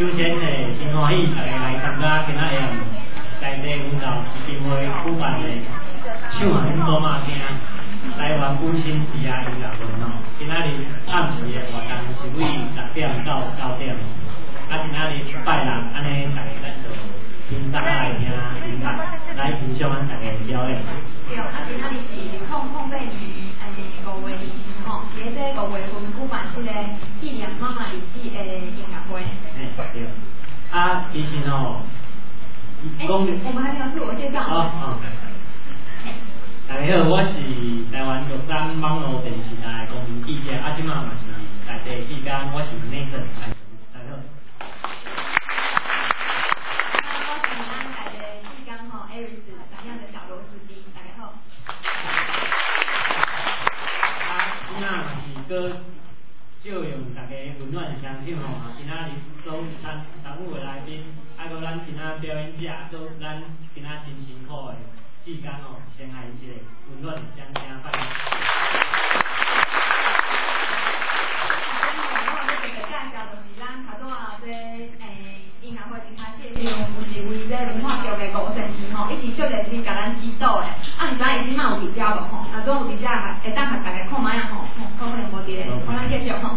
首先真欢喜大家来参加今仔日在地文教基金会举办的唱红歌马厅台湾母亲节音乐会吼。今仔日暗时的活动是为6点到9点，今仔日拜六安尼大家咱就轻松来听音乐，来欣赏咱大家的表演。 对，今仔日是控八年5月20号，在这5月份举办这个纪念妈妈日子的音乐会。 对。其实吼， 我们还没有自我介绍。 大家好，我是台湾玉山网络电视台公民记者，即马嘛是在地期间，我是内政。大家好。 我是咱在地期间吼 ，Aris 怎样的小螺丝钉？大家好。 即马是个借用大家温暖的相信吼，今仔日做3-5位来宾，搁咱今仔表演者，搁咱今仔真辛苦的志刚吼，先来一个温暖的掌声欢迎。 我要介绍就是咱头拄啊这音乐会其他介绍，有是为这文化局的吴先生吼，一直做热心甲咱指导的。毋知伊即马有伫遮无吼？若总有伫遮，会当互大家看卖啊吼，可能无伫咧，我咱继续吼。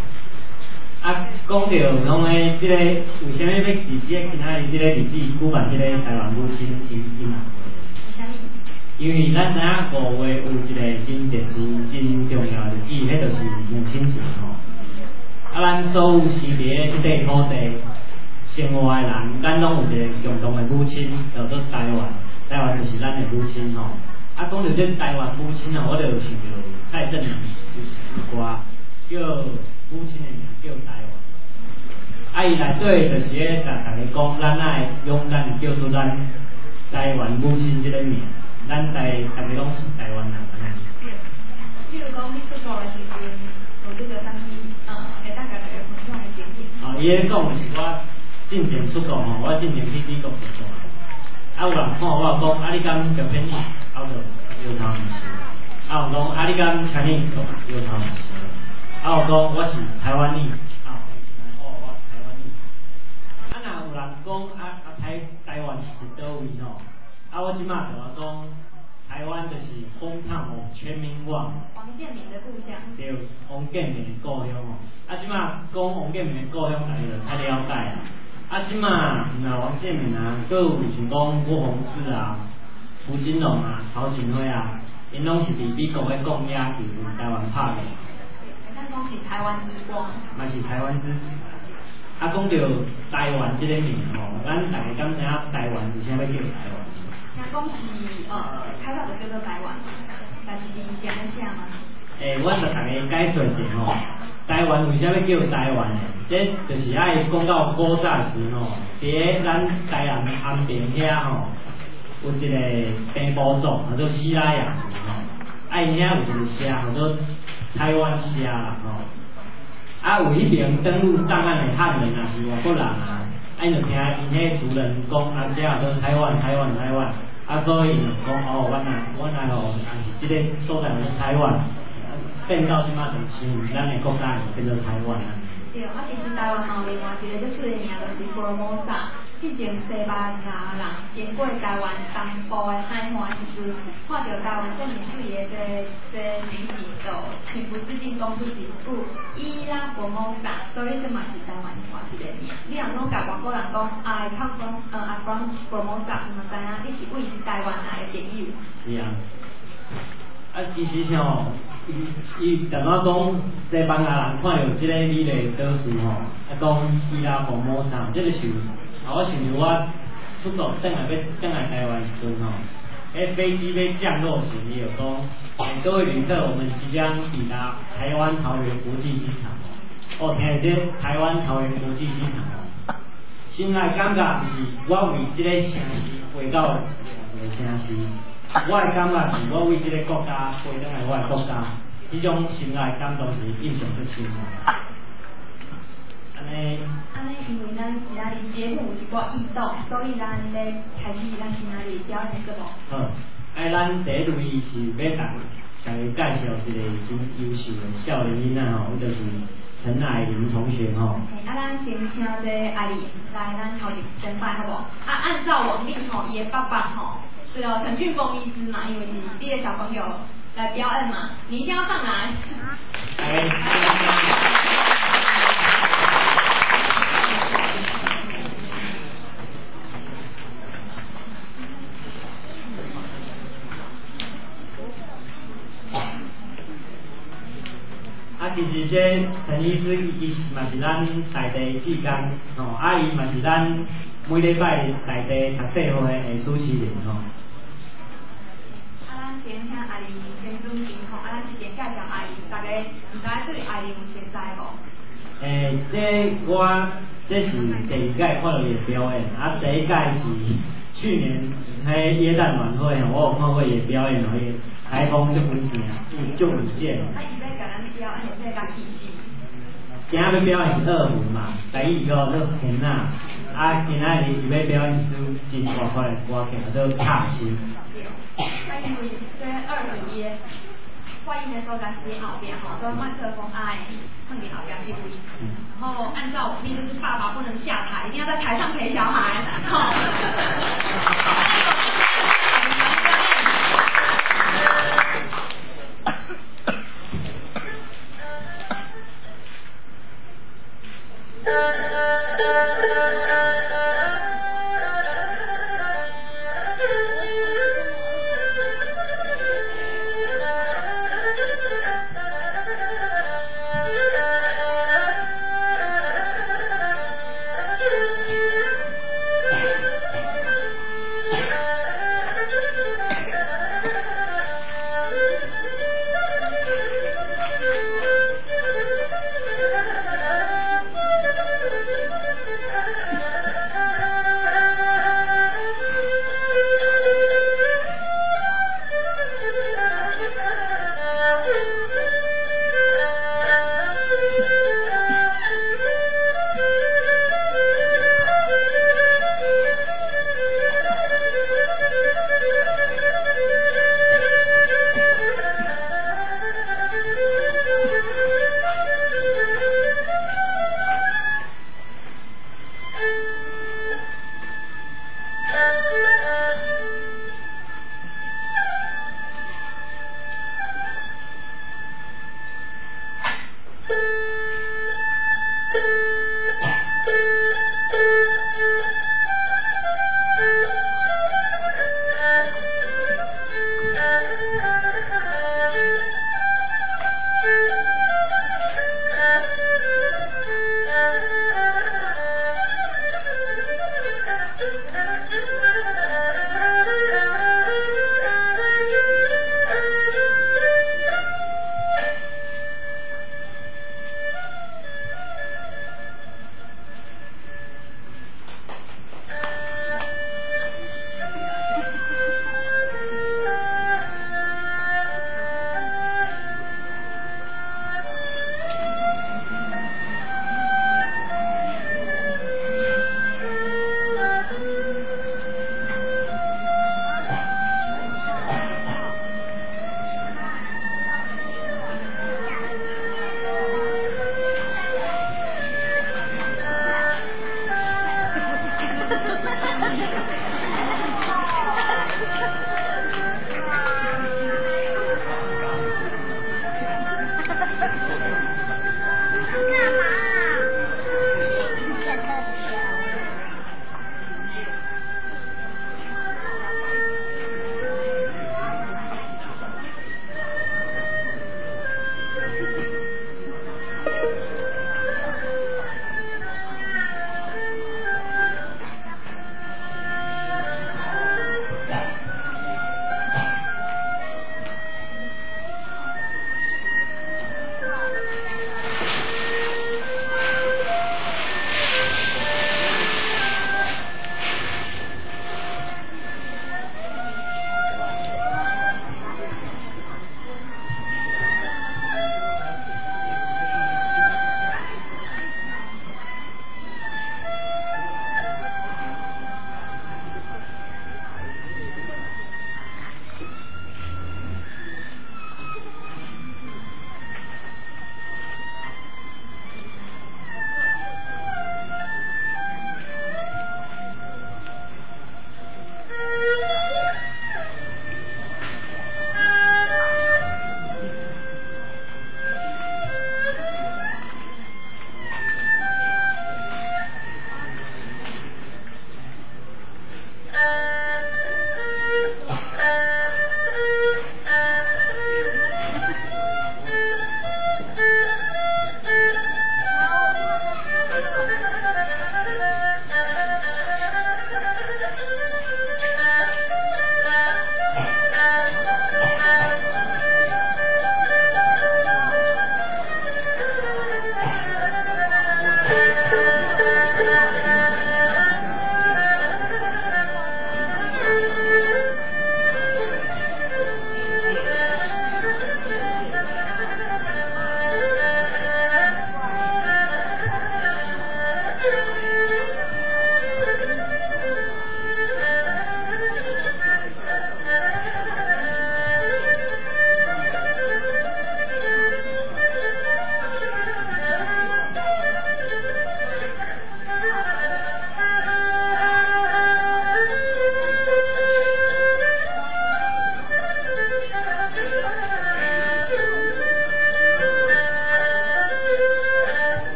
讲到讲诶，即个为虾米要伫即个今仔日即个日子举办即个台湾母亲音乐会？因为咱知影5月有一个真特殊、真重要的日子，迄就是母亲节吼。咱所有生伫咧即块土地生活的人，咱拢有一个共同的母亲，叫做台湾。台湾就是咱的母亲吼。讲到这台湾母亲吼，我就想到蔡振南有歌叫母亲的名叫台湾。伊内底就是咧甲大家讲，咱爱勇敢叫出咱台湾母亲这个名。咱大家拢是台湾人安尼。 比如讲，你出国的时阵，有这个啥物会当甲大家分享的经验。 伊咧讲的是我进前出国吼，我进前去美国出国。有人看我讲，你敢照片你，我就摇头唔是。有讲，你敢请你，我摇头唔是。有讲我是台湾人，我台湾人。若有人讲台湾是倒位吼？我即马就讲，台湾就是hometown of 全民网。 王建民的故乡。 对，王建民的故乡哦。即马讲王建民的故乡，大家就较了解啦。即马若王建民啊，佫有像讲郭宏志啊、胡金龙啊、曹锦辉啊，因拢是伫美国咧讲野球，台湾拍的。 咱讲是台湾之光。 嘛是台湾之。讲到台湾这个名吼，咱大家敢知影台湾为啥要叫台湾？ 听讲是开头就叫做台湾，但是是安尼写吗？ 我就大家解说一下吼，台湾为啥要叫台湾呢？这就是爱讲到古早时吼，伫咱台南安平遐吼，有一个平埔族叫做西拉雅族吼，因遐有一个社叫做台湾社啦吼。有迄边登陆上岸的汉人啊，是外国人啊，因就听因迄族人讲，这叫做台湾，所以就讲我来吼，是即个所在是台湾，变到即马就是咱的国家就变做台湾啊。 对，其实台湾嘛有另外一个最出名的就是福尔摩沙。之前西班牙人经过台湾东部的海岸时阵，看到台湾这么水的这女子，就情不自禁讲出一句伊拉福尔摩沙，所以这嘛是台湾话一个名。你若讲甲外国人讲I come from福尔摩沙，毋知影你是为台湾来的朋友。 是啊。其实吼，伊淡仔讲西班牙人看到即个美丽岛屿吼，讲伊拉福尔摩沙，即个是。我想着我出国转来台湾时阵吼，飞机要降落时，伊就讲，各位旅客，我们即将抵达台湾桃园国际机场。听下这台湾桃园国际机场哦，心内感觉是我为即个城市回到一个城市，我的感觉是我为即个国家回转来我的国家，这种心内感动是印象最深的。 安尼，因为咱今仔日节目有一寡异动，所以咱咧开始咱今仔日表演节目。 好，咱第一类是要大家介绍一个真优秀的少年囡仔吼，伊就是陈乃琳同学吼。 咱先请这阿玲来咱头前先拜好不？按照往例吼，伊的爸爸吼，是陈俊峰医师嘛，因为是你的小朋友来表演嘛，你一定要上来。 其实这陈医师伊嘛是咱在地志工吼，伊嘛是咱每礼拜在地读册会的主持人吼。 咱先请阿玲先主持吼，咱直接介绍阿玲，大家唔知对阿玲有熟悉无？ 这是第二届看到伊的表演，第一届是去年喺耶诞晚会吼，我有看过伊的表演，伊台风足稳定，足有见。今仔要表演是二胡嘛，第一个做天呐，今仔日是要表演一首真大块的歌曲，叫做《踏心》。 因为这二胡的发音的时候在是后边吼，跟麦克风放伫后边是位置。然后按照我例就是爸爸不能下台，一定要在台上陪小孩。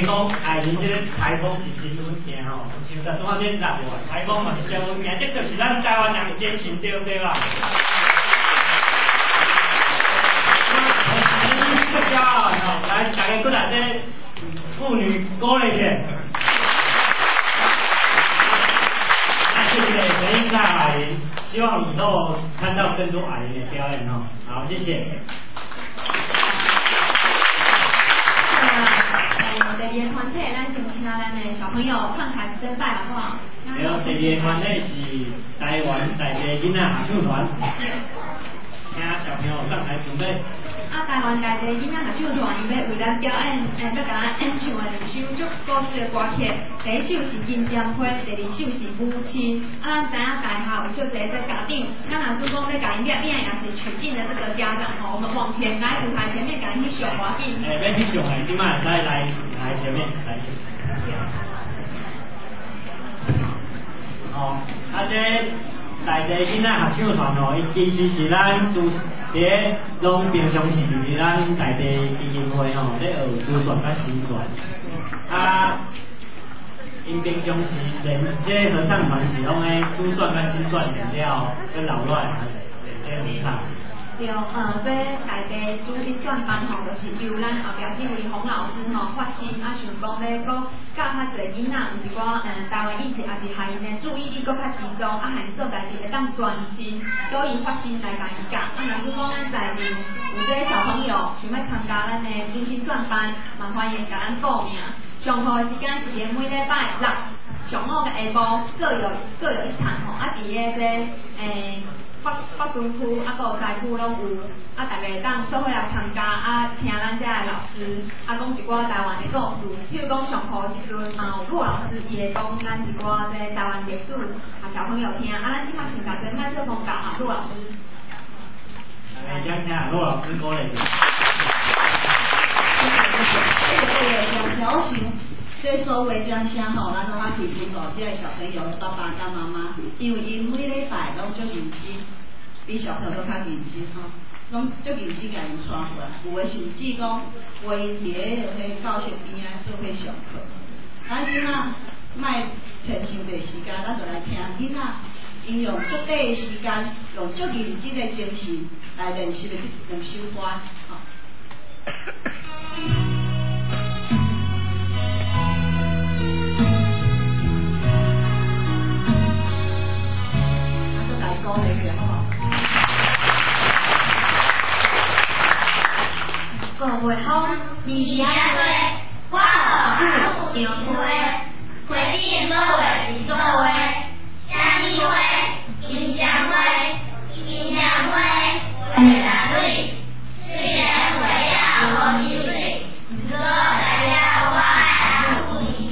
讲爱人这个台风是真稳定吼，像在昨天16月台风嘛是真稳定，这就是咱台湾人的精神，对不对吧？不骄傲吼，来大家过来这妇女鼓励一下。谢谢回应大矮人，希望以后看到更多矮人的表演哦。好，谢谢。 第二个团体，咱先请咱的小朋友慷慨宣拜好不好？ 对，第二个团体是台湾在地囡仔合唱团，请小朋友慷慨准备。 台湾在地囡仔合唱团，伊要为咱表演，要甲咱演唱的2首足古早的歌曲。第一首是《金针花》，第二首是《母亲》。咱知影大校有足侪在家长，咱若是讲要甲因念，也是取经的这个家长吼，我们往前来舞台前面甲因去上华紧。 要去上的，即摆来前面来。哦，这在地囡仔合唱团哦，伊其实是咱伫拢平常时伫咱在地基金会吼，咧学主旋甲新旋。因平常时练这合唱团是拢咧主旋甲新旋练了，跟老乱练合唱。 对，这在地主新旋班吼，就是由咱后壁这位洪老师吼发心，想讲咧讲教较侪囡仔，毋是讲台湾以前也是害因的注意力搁较集中，害因做代志会当专心，所以发心来甲因教。若是讲咱在地有这个小朋友想要参加咱的主新旋班，嘛欢迎甲咱报名。上课的时间是伫每礼拜6上午的下晡各有一场吼，伫咧北屯区搁有西区拢有，大家当做伙来参加，听咱遮的老师讲一寡台湾的故事，譬如讲上课时阵有陆老师伊会讲咱一寡这台湾历史，小朋友听，咱即摆请大家麦克风教陆老师。 来，讲请陆老师过来。 小熊，这所谓讲声吼，咱拢啊提醒哦，这个小朋友的爸爸甲妈妈，因为因每礼拜拢足认真，比小朋友都较认真吼，拢足认真甲因带回来，有诶甚至讲为伫咧教室边啊做伙上课。咱即仔莫摕伤侪时间，咱就来听囡仔，因用足短诶时间，用足认真诶精神来练习的这2首歌，吼。讲你嘅好各位好，你家对，我好有会，会定各位是各位，下一位金江会，金江会，为了对，虽然为了我的对，可代表我爱不你。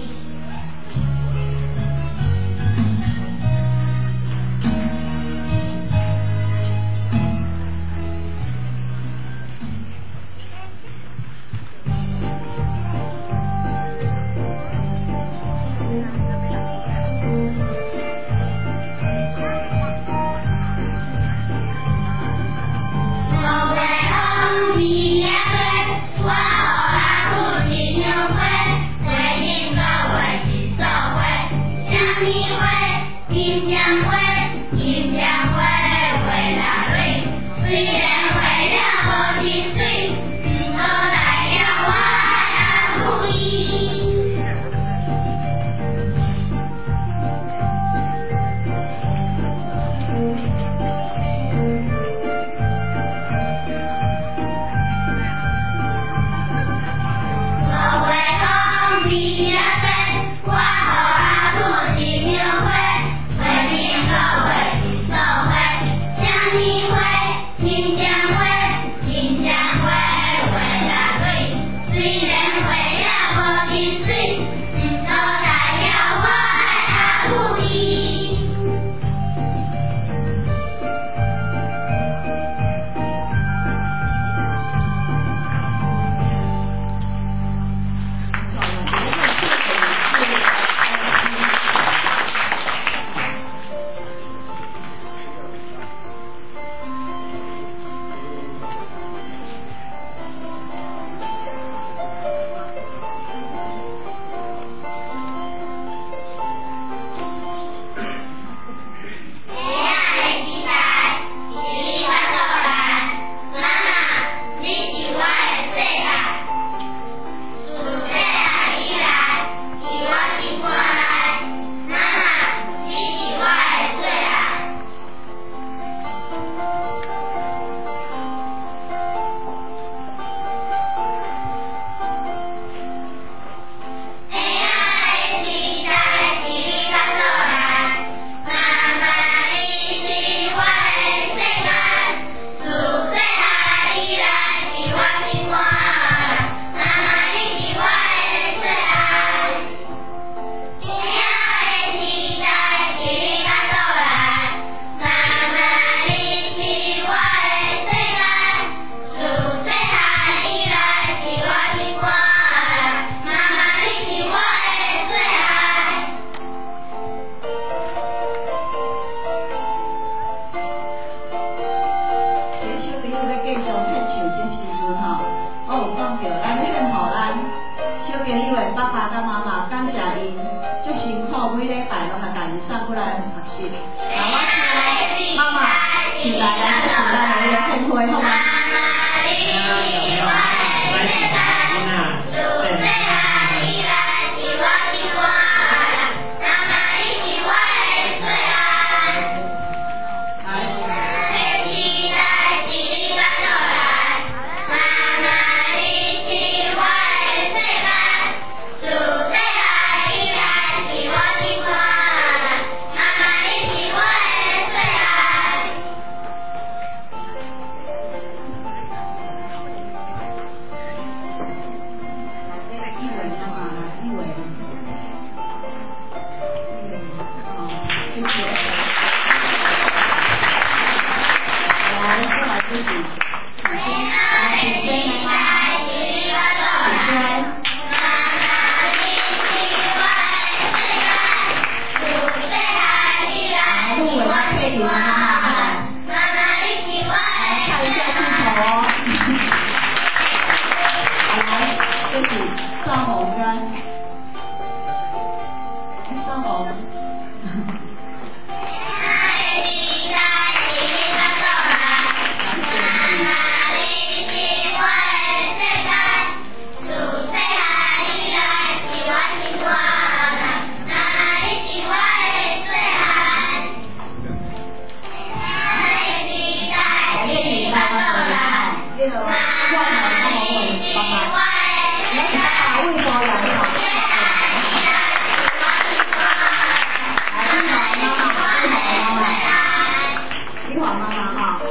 好妈妈哈。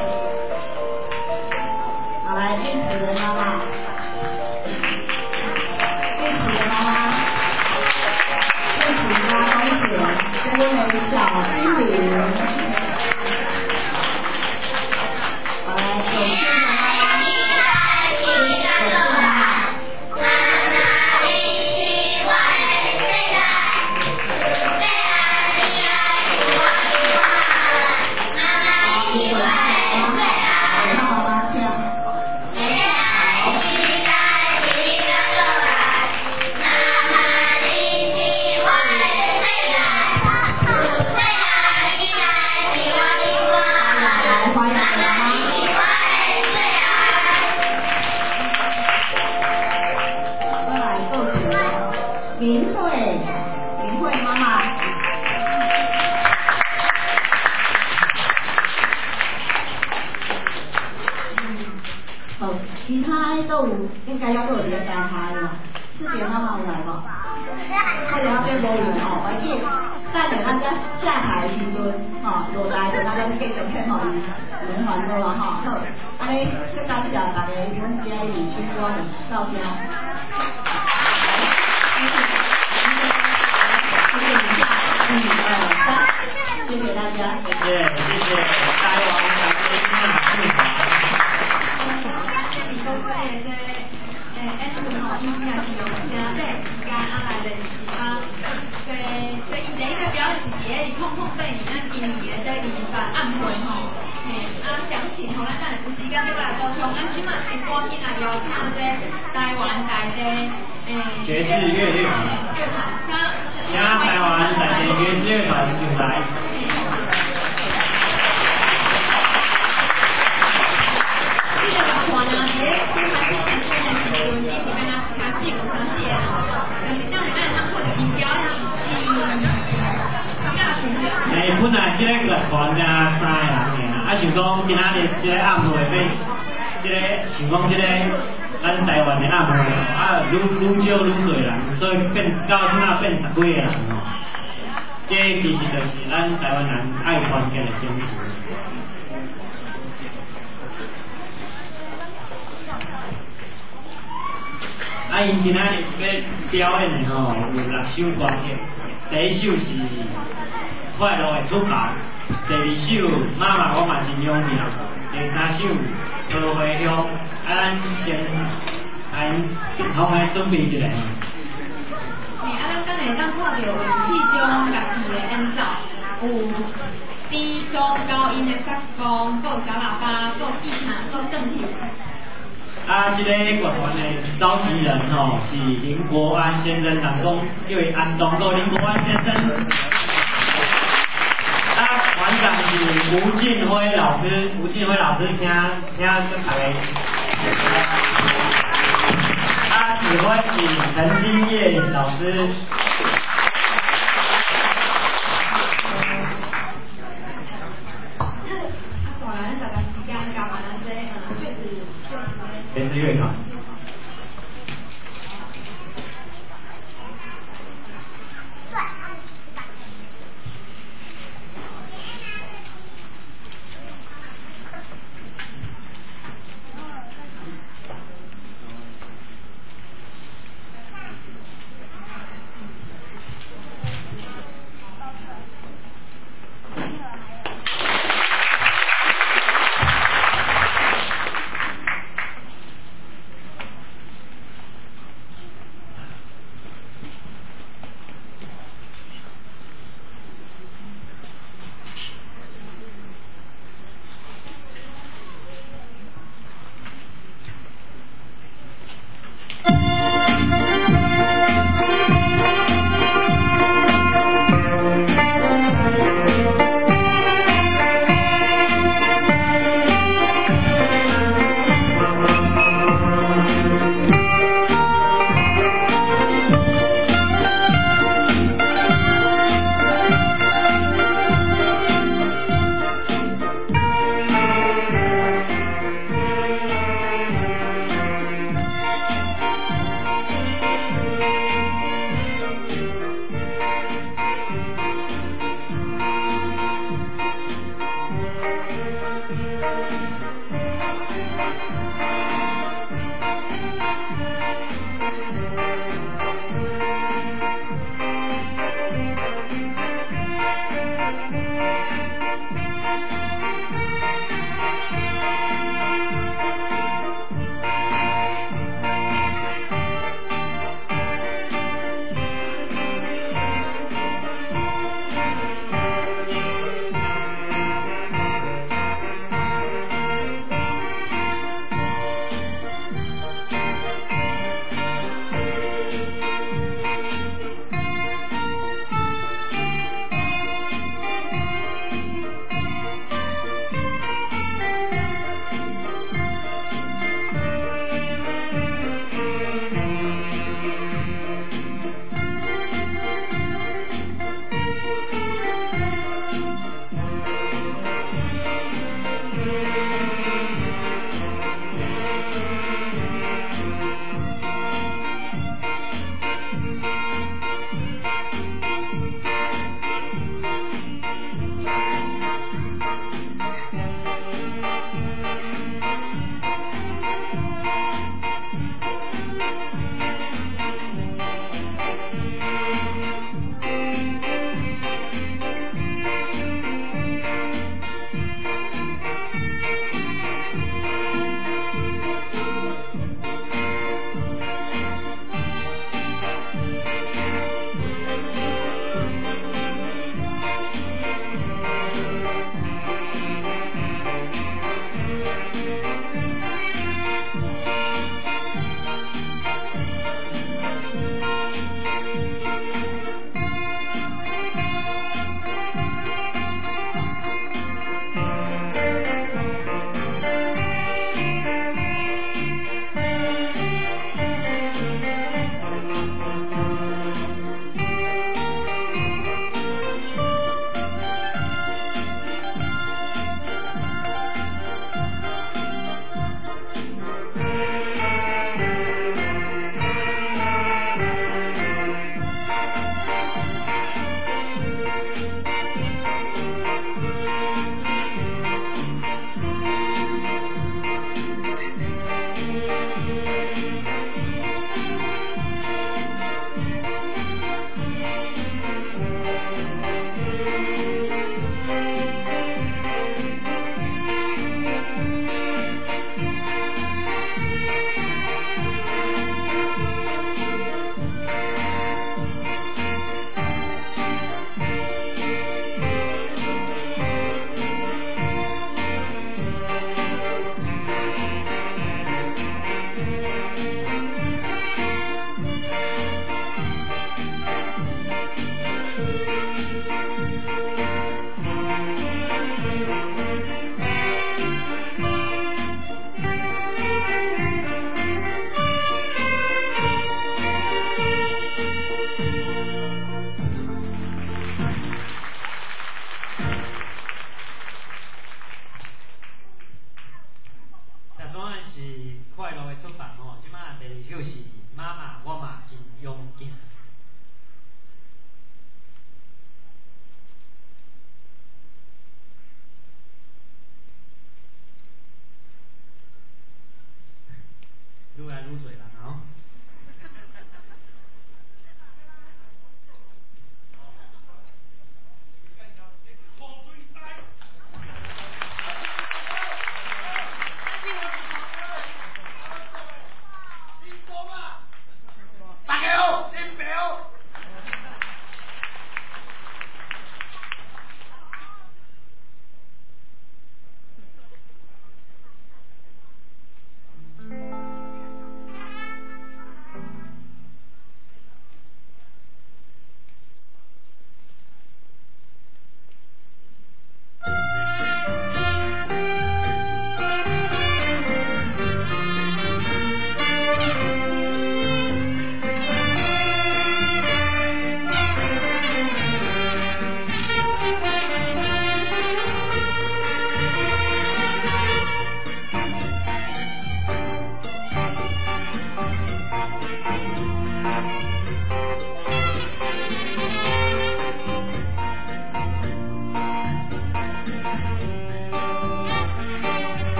好，来运子的妈妈，运子的妈妈，运子家同学，这位小精灵。好，来有趣的妈妈，有趣的妈妈。其他都有，应该要都有连带他的，四姐妈妈有来无？或者这无用哦，我记等下咱下台的时阵，落台就咱继续劝互伊轮换好啊吼。好，安尼再感谢大家，阮今日演出我们到这。谢谢大家。 谢谢大家，感谢大家。 因为是用正短时间来练习所以伊第一个表演是伫碰碰对面今年的暗会详情咱等下有时间再来补充。即马是赶紧来邀请台湾在爵士乐团，请台湾在爵士乐团上来。 这个团呢，伫新环境时阵，伊是敢若开始有尝试的，就是像你看他或者伊表演本来这个乐团才3个人尔，想讲今仔日这个暗会要，这个想讲这个咱台湾的暗会愈少愈多人，所以到现在变10几个人哦。这其实就是咱台湾人爱团结的精神。因今仔日要表演的有6首歌曲，第一首是快乐的出发，第二首妈妈我嘛真勇命，第三首桃花香，咱先头来准备一下。 咱等下咱看到有4种乐器的演奏，有低中高音的萨克斯风，有小喇叭，有吉他，有正体。 这个乐团的召集人是林国安先生，人讲叫伊安东个林国安先生。团长是吴敬辉老师，请大家。指挥是陈金叶老师。爵士乐团。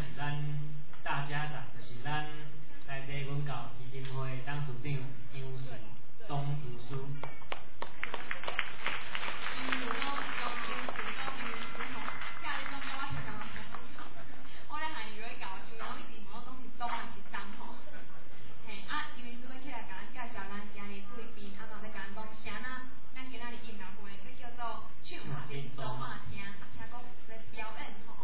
是咱大家长，就是咱内底文教基金会董事长杨顺董秘书。 我咧行如果搞就我一直问我讲是东还是东吼，嘿啊，因为准备起来甲咱介绍咱今日贵宾，啊，嘛要甲咱讲啥呢？咱今仔日音乐会要叫做唱嘛变走嘛听，啊，听讲有在表演吼。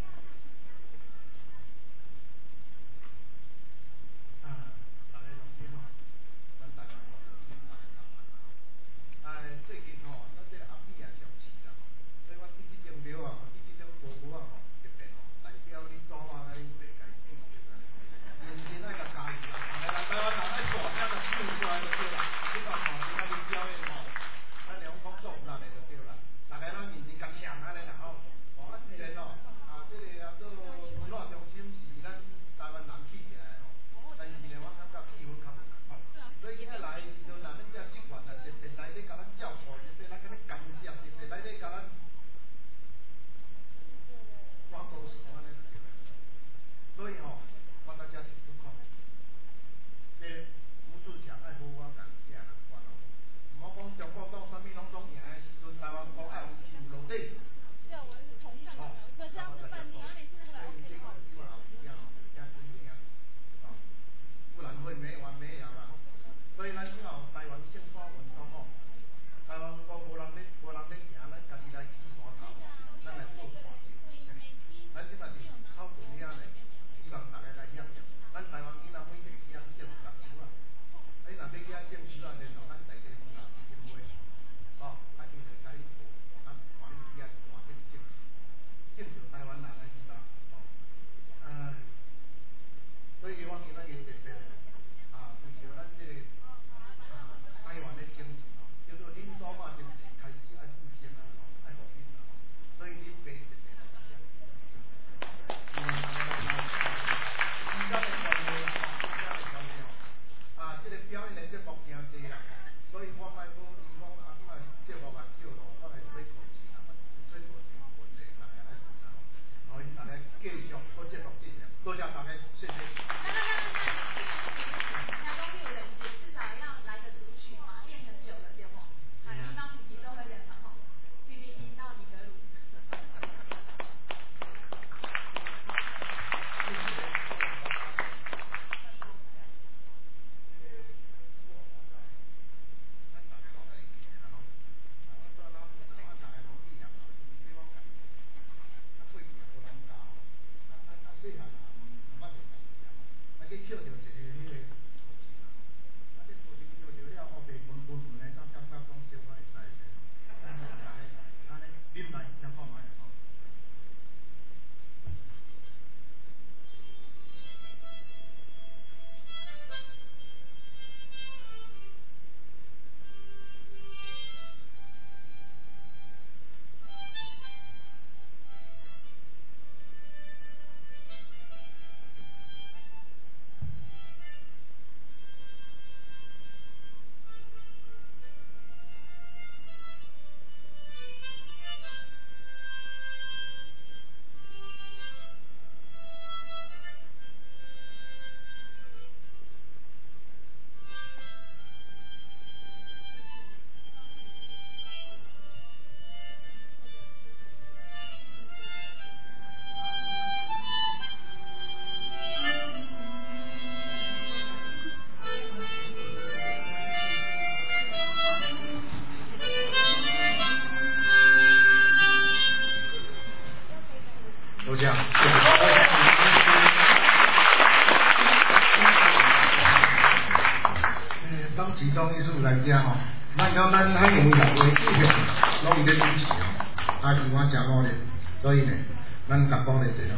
大家拢听吼，咱台湾国有新大个台湾啦。最近吼，咱这个阿米也上市啦，所以我这张表啊，这张报告啊吼，特别吼，代表恁祖妈甲恁爸家记住啦。认真爱甲加油啦，台湾人爱大声甲唱出来就对啦。你看吼，今仔日表演吼，咱两方做力的就对啦。大家咱认真甲唱安尼啦吼。啊，虽然吼，这个啊做文化中心是咱台湾人起起来吼，但是呢，我感觉气氛较唔同款。所以今仔来的时阵，咱们这职员啊，直直来咧甲咱照顾，直直来甲咱感谢，直直来咧甲咱挂钩手安尼就对啦。所以吼，我大家是不讲，这吴志强爱好我感谢啦，我咯，唔好讲中国党啥物拢总赢的时阵，台湾国爱有起有落地。哦，那么大家说，所以这个希望老师啊，加注意啊，不然会没完没了啦。所以咱以后台湾胜选运动吼，台湾都无人咧行，咱家己来起山头，咱来做山头。咱即摆是靠近遐咧，希望大家来协助。咱台湾囡仔每个去遐种石树啊，你若要去遐种树啊，联络咱在地文化基金会，哦，啊伊就甲你做，咱管理遐换种种树，种着台湾人的希望，哦，所以我今仔日特别为着咱这个台湾的精神吼，叫做恁祖妈精神开始爱复兴啊，吼，爱复兴啊，所以恁爸特别来讲，希望大家来支持。时间的关系啦，这个表演的节目真济啦，所以我莫讲因讲啊，今仔节目也少咯，我来做控制啦，最多是问题大家来问啦，然后大家继续搁接tục进行，多谢大家，谢谢。 至少要来个组曲嘛，练很久了，对不？啊，听到皮皮都会练嘛吼，皮皮听到你格鲁。 去捡着一个迄个，啊，这土地捡着了，后边滚滚的，当感觉讲小可会使的，安尼恁来听看卖吼。就这样。当其中艺术来讲吼，咱讲咱海洋人的志向，拢伫咧支持吼，啊，是我真努力，所以呢，咱甲鼓励一下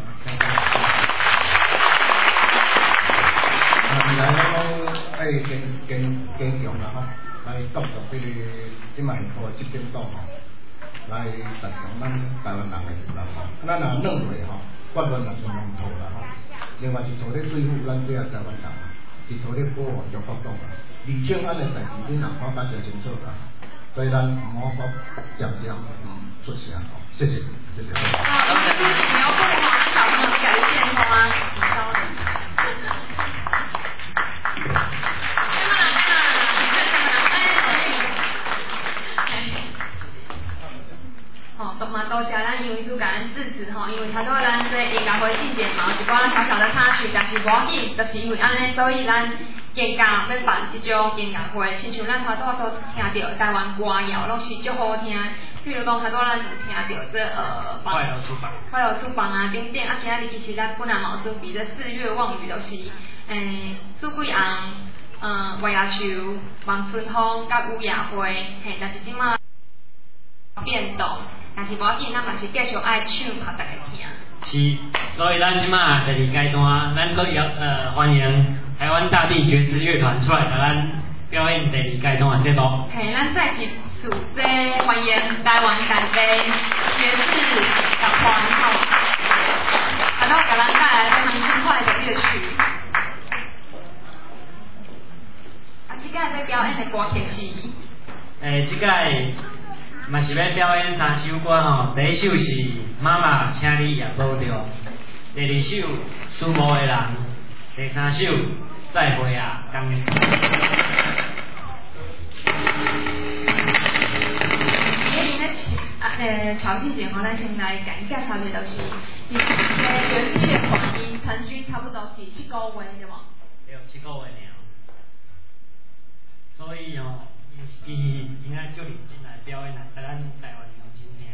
未来咱讲爱坚强啦吼，来督促这个即卖科技进步吼。来实现咱台湾人的希望吼，咱若软落吼，决论也是唔错啦吼。另外一套咧对付咱这个台湾人，一套咧保护中国党啊。李正安的代志，恁若看甲就清楚啦。所以咱唔好讲渐渐出声吼，谢谢，谢谢。 好，谢谢苗部长，小朋友改变化。 咱这音乐会之前嘛有一寡小小的插曲，但是无要紧，就是因为安尼，所以咱更加要办这种音乐会，亲像咱头拄都听到台湾歌谣，拢是足好听。譬如讲，头拄咱有听到这快乐厨房啊等等，啊今仔日其实咱本来嘛有准备这四月望雨，就是朱贵红、月牙树、望春风、甲有夜花，嘿，但是即马变动，但是无要紧，咱嘛是继续爱唱，互大家听。 是，所以咱即马第二阶段，咱可以欢迎台湾大地爵士乐团出来，甲咱表演第二阶段的节目。 嘿，咱再次这欢迎台湾大地爵士乐团吼，然后甲咱带来非常轻快的乐曲。即届要表演的歌曲是？ 即届嘛是要表演3首歌吼，第一首是《妈妈，请你也保重》，第二首《思慕的人》，第三首《再会啊，公园》。 乔庆姐，咱先来简介绍一下，就是你爵士乐团，伊成军差不多是7个月，对无？ 对，7个月尔。所以吼，伊真爱足认真来表演，来甲咱台湾人真听。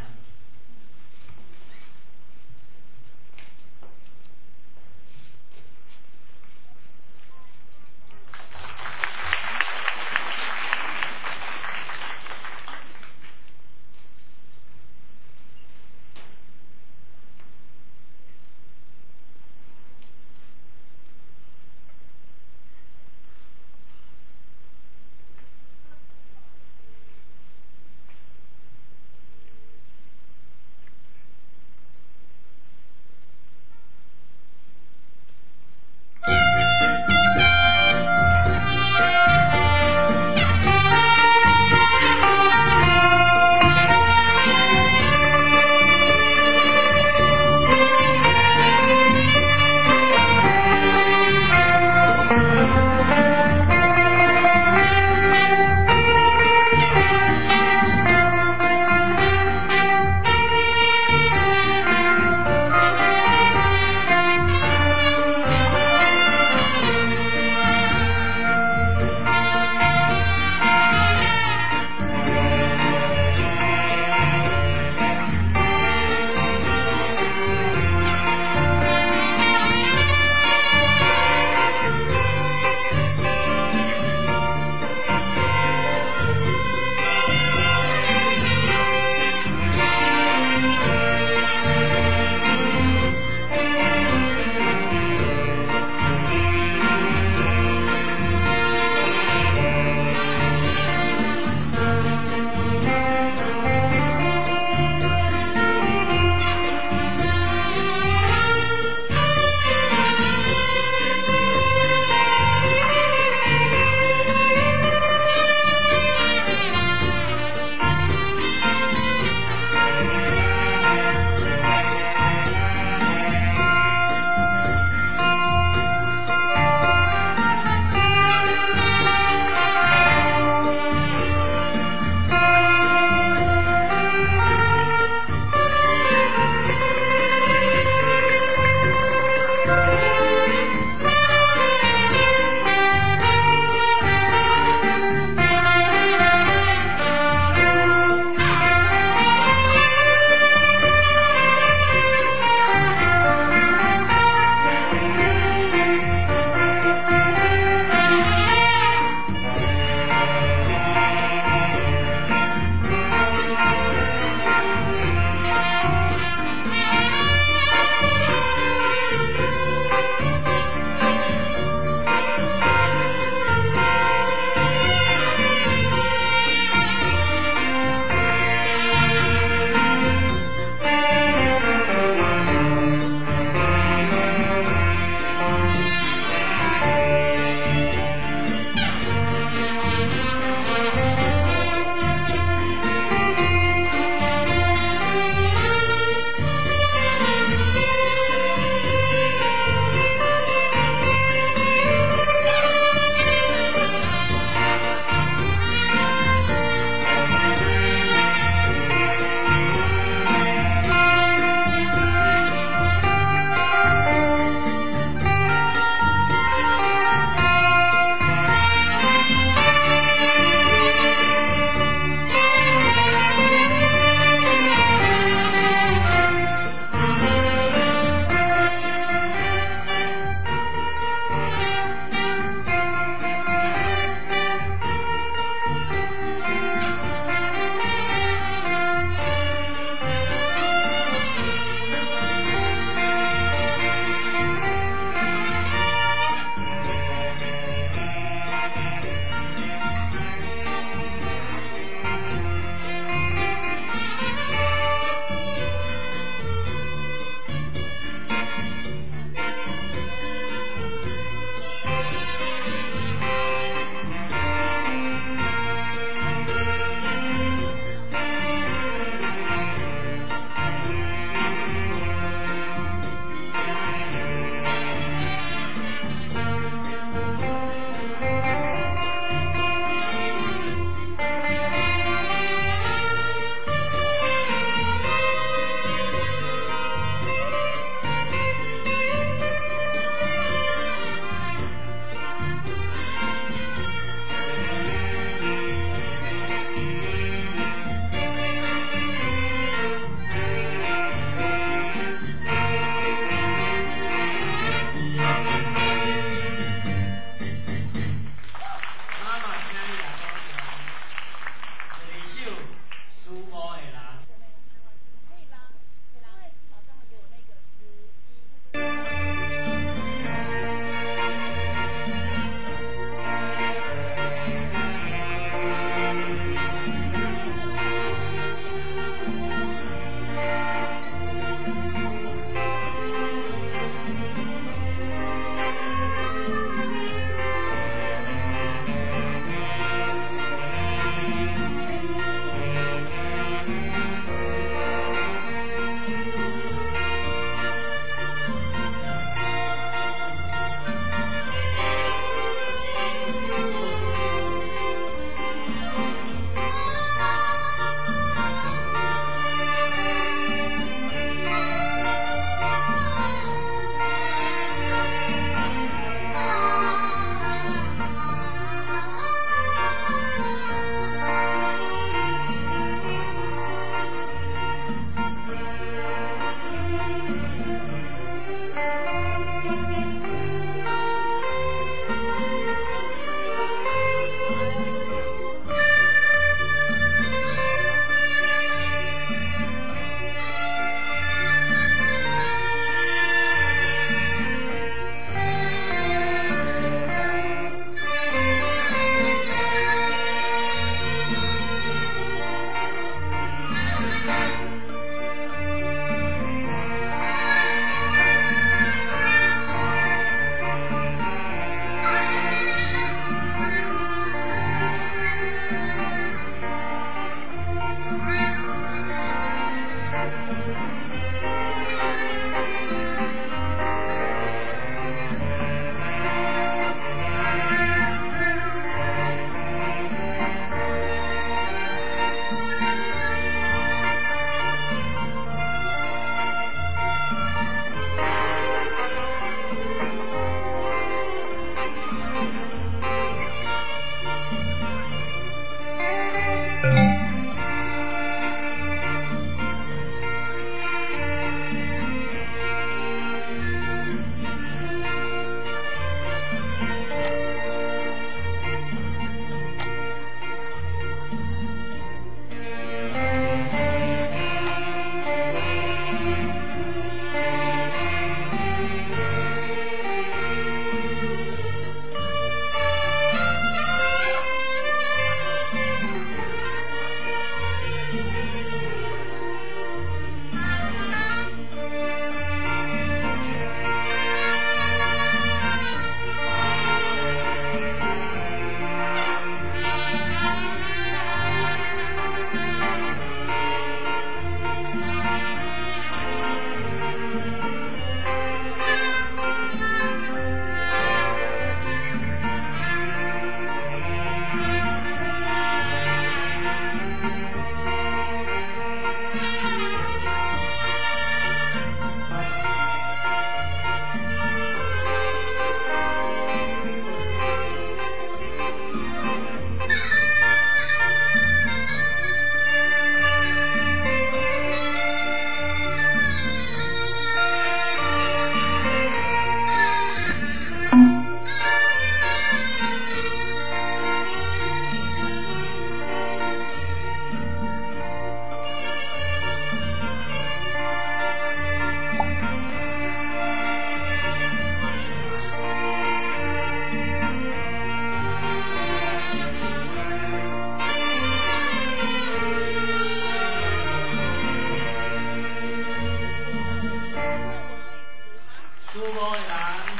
主无的人，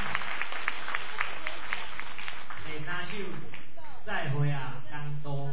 第三首再会啊，江都。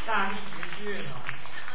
大力爵士乐团。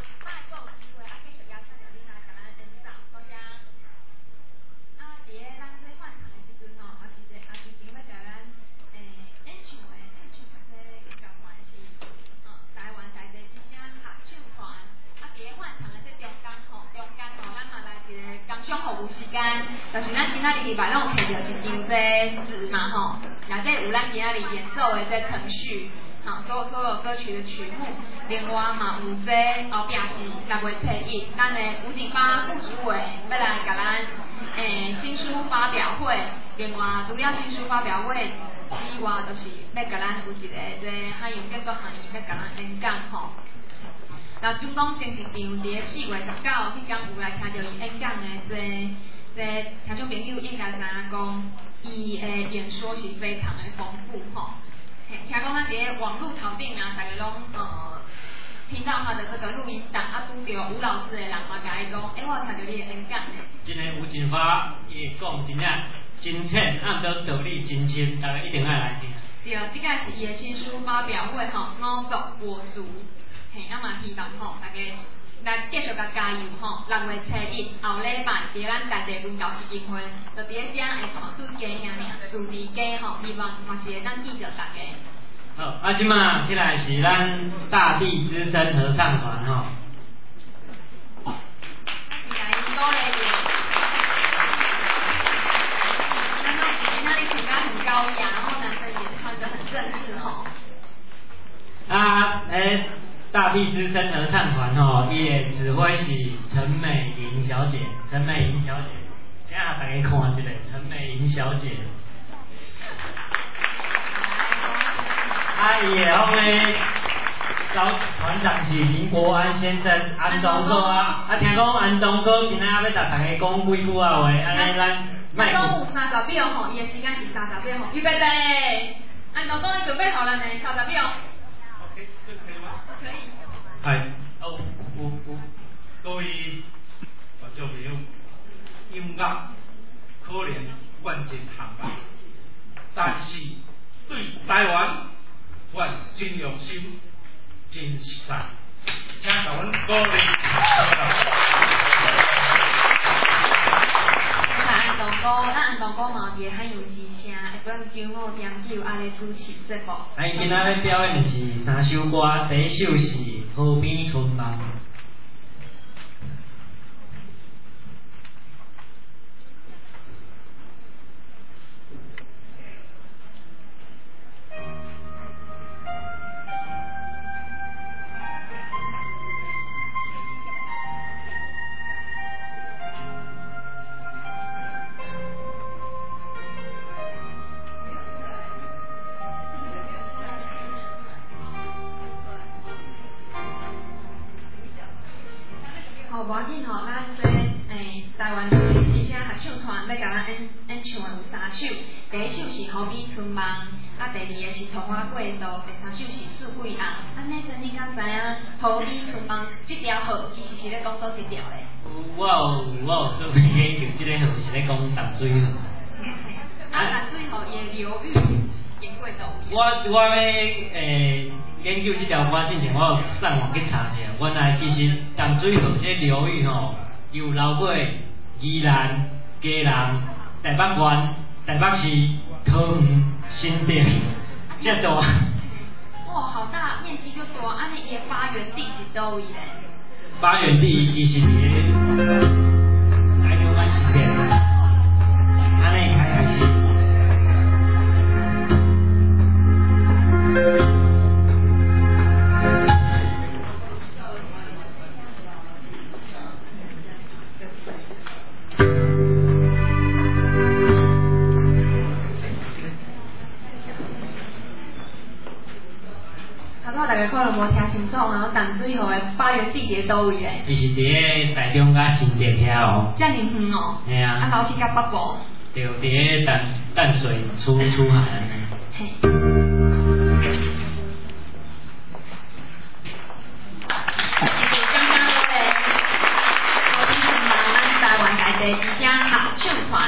服务时间，就是咱今仔日礼拜拢摕到一张这纸嘛吼，内底有咱今仔日演奏的这程序，所有歌曲的曲目，另外嘛有这后壁是6月7日，咱的吴景发副主委要来甲咱新书发表会，另外除了新书发表会之外，就是要甲咱有一个这海洋建筑行业要甲咱演讲吼。那总共前一场伫4月19迄天有来听到伊演讲的这听众朋友应该知影讲，伊的演说是非常的丰富吼。听讲咱伫网络头顶啊，大家拢听到他的这个录音档，拄着吴老师的人嘛，甲伊讲，我有听到你的演讲呢。 真的吴景发伊讲真正真浅，按到道理真深，大家一定爱来听。 对，这个是伊的新书发表会吼，五族我族。嘛希望吼，大家来继续甲加油吼！6月7日后礼拜，伫咱家己文教基金会，就伫咧遮会传出家兄尔，主持家吼，希望嘛是会当记着大家。 好，即马起来是咱大地之声合唱团吼。 是来鼓励你。刚刚今天你唱歌很高雅，然后男生也唱得很正式吼。 大地之声合唱团吼，伊的指挥是陈美莹小姐。陈美莹小姐，请大家看一下陈美莹小姐。伊的后面老团长是林国安先生，安东哥啊。听讲安东哥今仔要甲大家讲几句话，安尼咱卖。安东有30秒吼，伊的时间是30秒吼，预备备。安东哥，你准备好了没？30秒。 OK， 这可以吗？ 可以。 各位观众朋友，音乐可能关键行吧，但是对台湾，我真用心、真实在，请甲阮鼓励。 安东哥，咱安东哥嘛伫很有之声，会讲95点9安尼主持节目。 今仔日表演的是3首歌，第一首是《河边春梦》。 台湾就是之前合唱团要甲咱演唱的有3首，第一首是《河边春梦》，第二个是《童话过渡》，第3首是《四季红》。那阵你敢知影《河边春梦》这条河其实是咧讲倒一条咧？ 我有做过研究，这个河是咧讲淡水河。 淡水河伊的流域经过倒位？ 我要研究这条歌之前，我有上网去查一下，原来其实淡水河这流域吼，有流过宜兰、嘉南、台北县、台北市、桃园、新店，这大。 哇，好大面积就大，安尼伊的发源地是倒位咧？ 发源地其实伫台中甲新店，安尼开始。 大家可能无听清楚啊，淡水河的发源地伫倒位咧？ 伊是伫台中甲新店遐哦。 遮尔远哦。嘿啊。老去甲北部。 对，伫淡水出海安尼。嘿。台湾在地一声合唱团。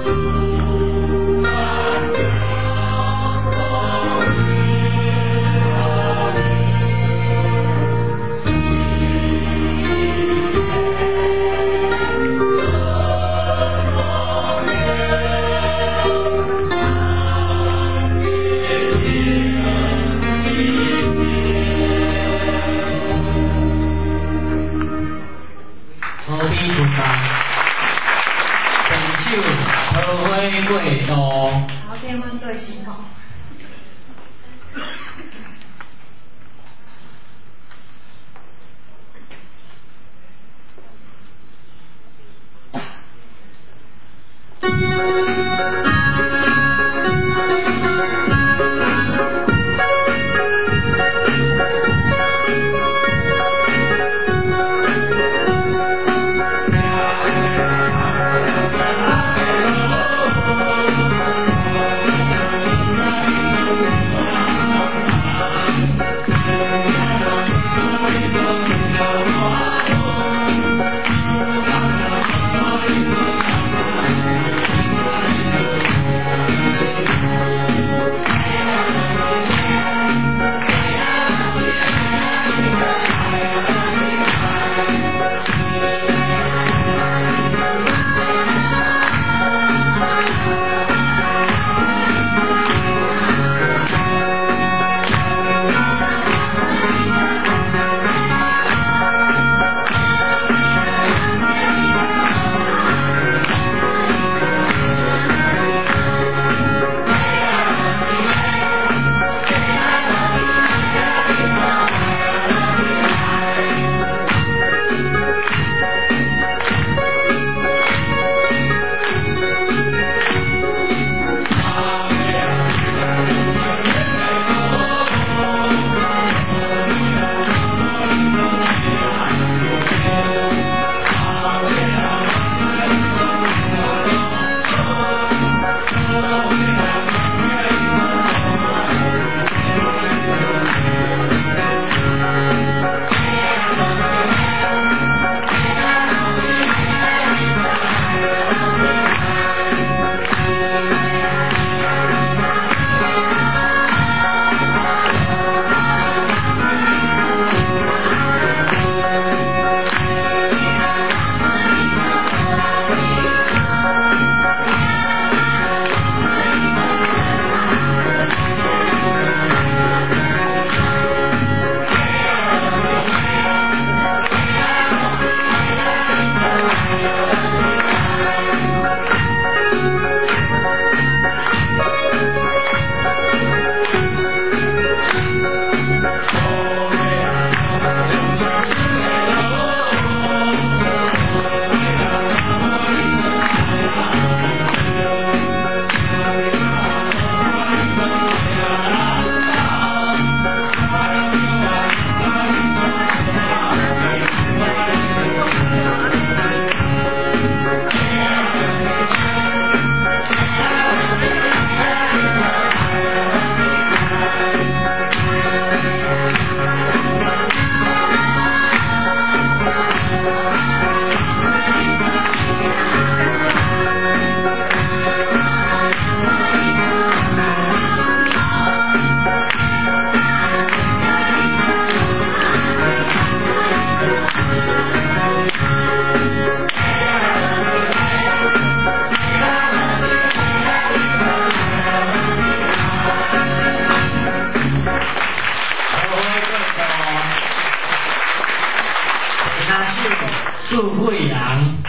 祝贵阳。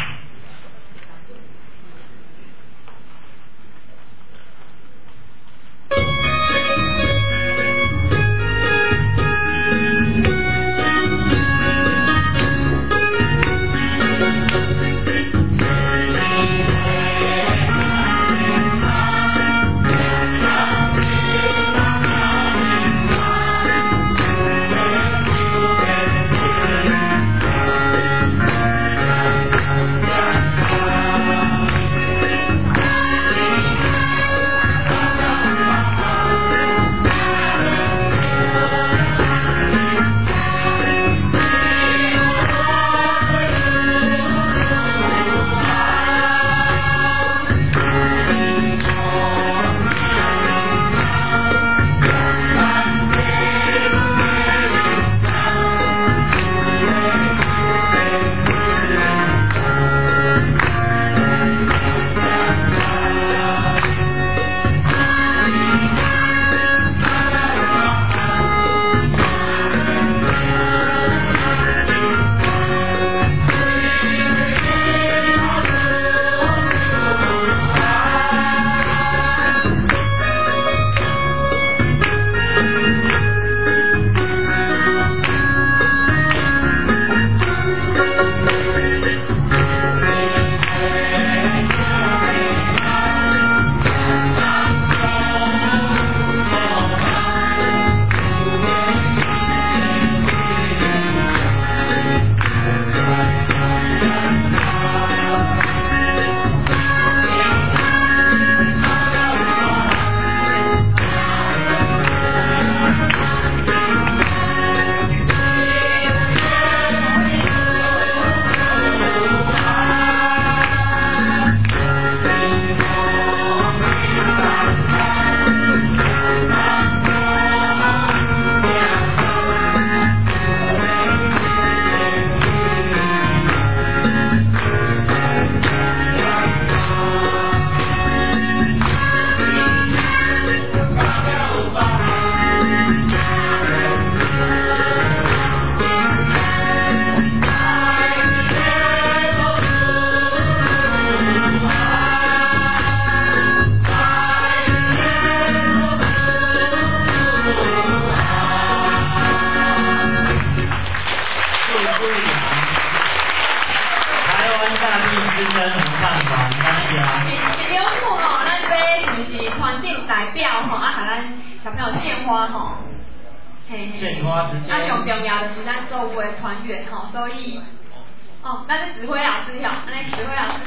代表吼，啊，和咱小朋友献花吼，嘿嘿， 献花时间， 啊，上重要就是咱周围团员吼，所以，哦，咱是指挥老师吼，安尼指挥老师。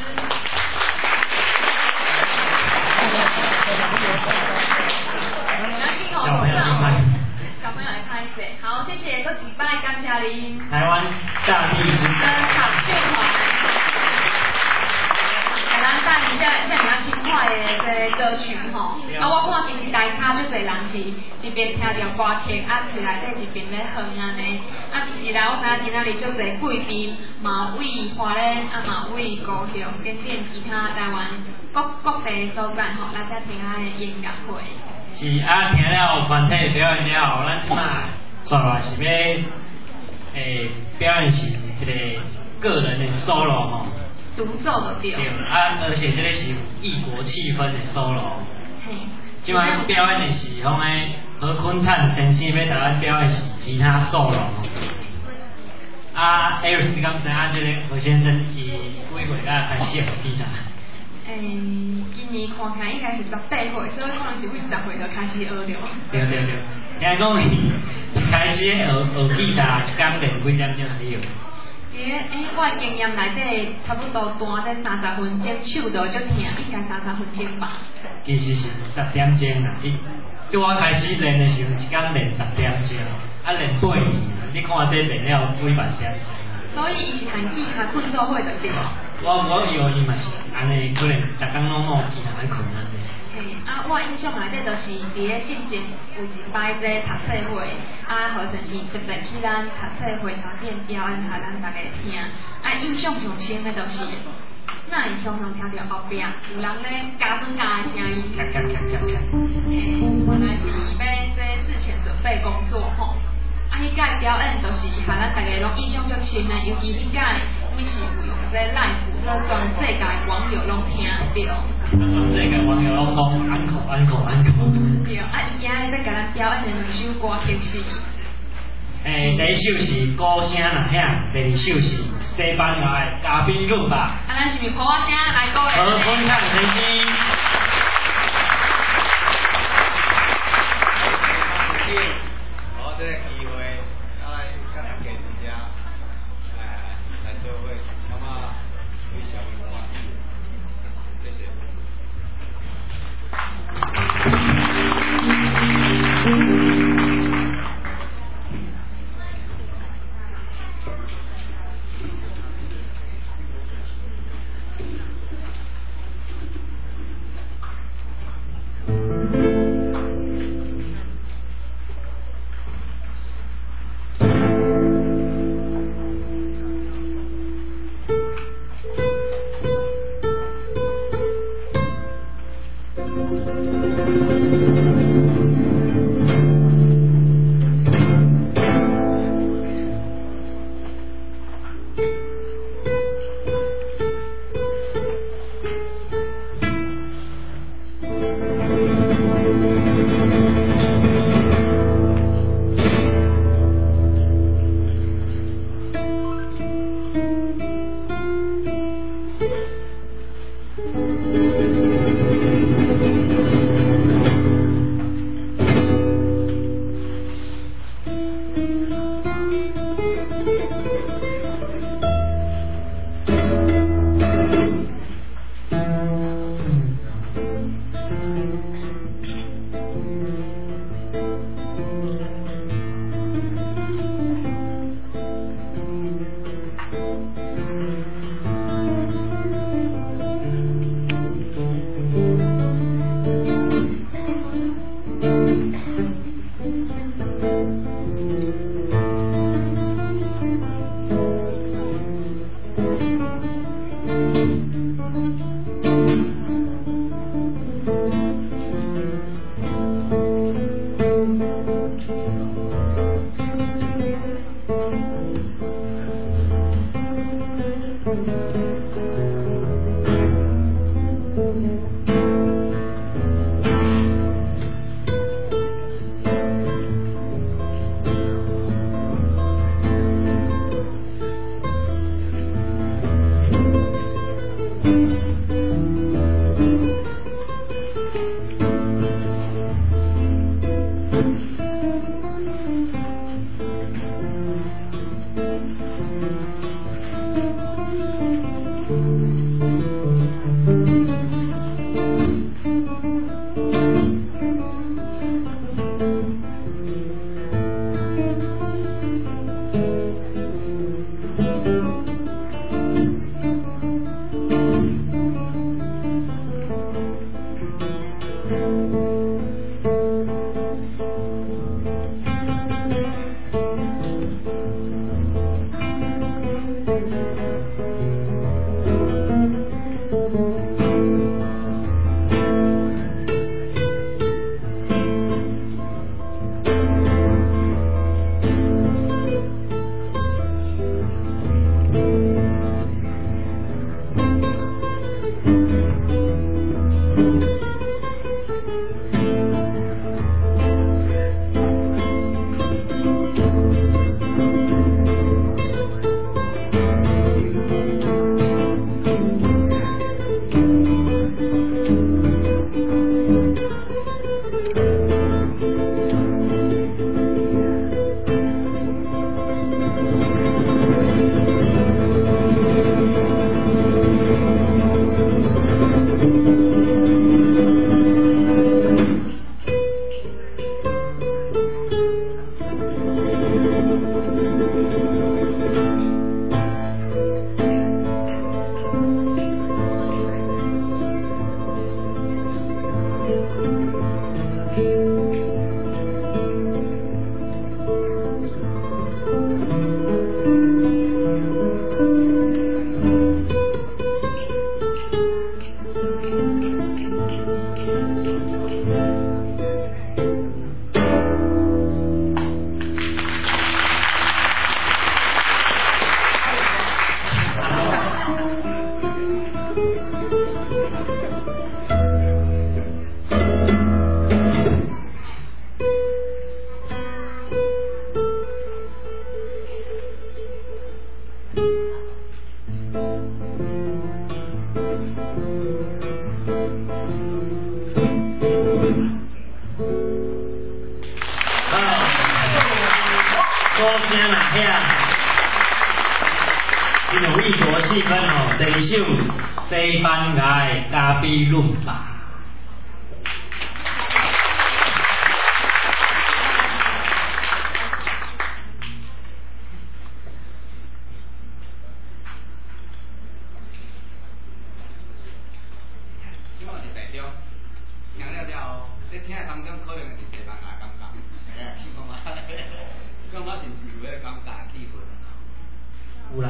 小朋友来拍摄，好，谢谢，多几拜，感谢您。 台湾大地之场宣传，咱带一下比较轻快的这歌曲吼。啊，我看其实台卡最侪人是一边听着歌曲，啊，厝内底一边咧哼安尼。啊，其实啦，我知影今仔日足侪贵宾嘛为花莲，啊嘛为高雄，跟电其他台湾各地所在吼，来遮听咱的音乐会。 是啊，听了团体表演了，咱即马刷来是要表演是一个个人的 solo 吼， 独奏的对。 对，啊，而且这个是异国气氛的 solo。 嘿。 即马表演的是讲诶何坤灿先生要甲咱表演是吉他 solo。啊 ，Eric 你敢知影这个何先生伊几岁才开始学吉他？ 今年看起来应该是18岁，所以可能是为10岁就开始学了。 对，听讲伊开始学吉他，一天练几点钟还有？ 我的经验内底差不多弹在30分钟，手就足疼，应该30分钟吧。 其实是10点钟啦，伊对我开始练的时候，一天练10点钟，啊练8年，你看这练了几万点。 所以伊是弹吉他困做伙就对。 我以为伊嘛是安尼，可能逐工拢摸吉他来困安尼。 嘿，啊，我印象内底就是伫咧进前有一摆这读册会，啊，好像是特别去咱读册会头边表演，互咱大家听。啊，印象上深的就是，咱会常常听到后壁有人咧加装加的声音。 咔。 嘿，原来是要这事前准备工作吼。啊，迄届表演就是互咱大家拢印象足深的，尤其迄届阮是有用这 live，所以全世界网友拢听到。 全世界网友拢讲安可。 对，啊，伊今日要甲咱表演的2首歌曲是。 第一首是歌声呐响，第二首是西班牙的嘉宾录吧。 啊，咱是咪普声来歌的？ 何坤灿先生。 好，这个机会，来跟大家一下，来做伙，那么为小朋友欢喜，谢谢。 一首西班牙的咖比伦巴。有啦，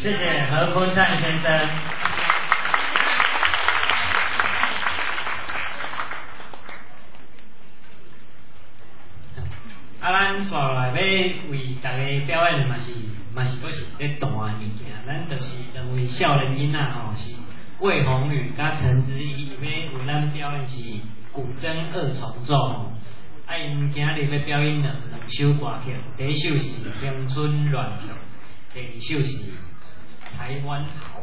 谢谢何坤灿先生。咱接下来要为大家表演的嘛是都是咧弹的物件，咱就是两位少年囡仔吼，是魏宏宇甲陈之一，要为咱表演是古筝二重奏吼。因今日要表演两首歌曲，第一首是《乡村乱曲》，第二首是《台湾好》。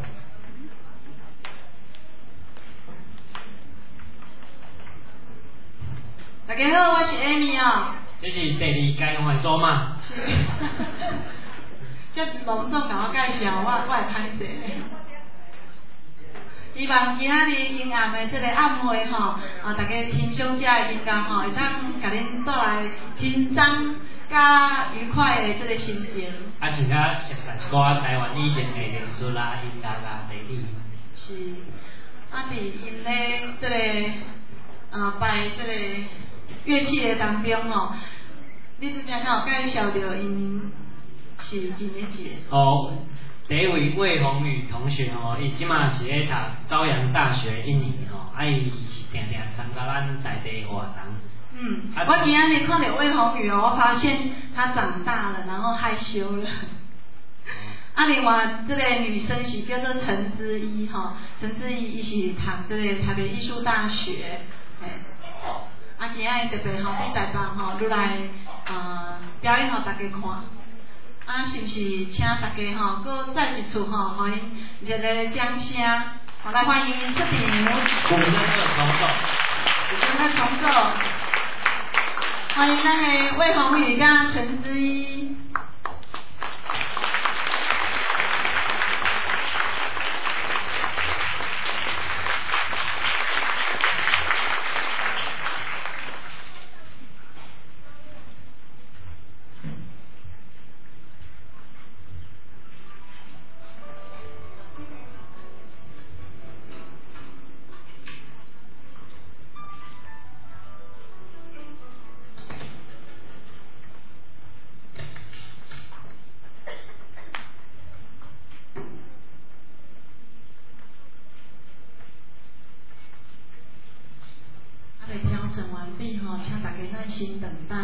大家好，我是 Amy 哦。 这是第二届换组嘛？ 是。这隆重甲我介绍，我会歹势咧。希望今仔日音乐的这个暗会吼，大家欣赏这个音乐吼，会当甲恁带来轻松甲愉快的这个心情。 是较熟悉一寡台湾以前的艺术啦、音乐啦、地理。 是。伫因咧这个摆这个乐器的当中吼，你之前有介绍到因是真诶节。 第一位魏宏宇同学吼，伊即马是咧读朝阳大学1年吼，伊是定定参加咱在地活动。 我今仔日看到魏宏宇我发现他长大了，然后害羞了。另外这个女生是叫做陈之一吼，陈之一伊是读这个台北艺术大学，今仔日特别伫台北吼，入来表演互大家看。是不是请大家吼，搁再一次吼，互因热烈的掌声，来欢迎因出场。 古筝二重奏。 古筝二重奏，欢迎咱的魏宏宇甲陈之一。调整完毕吼，请大家耐心等待。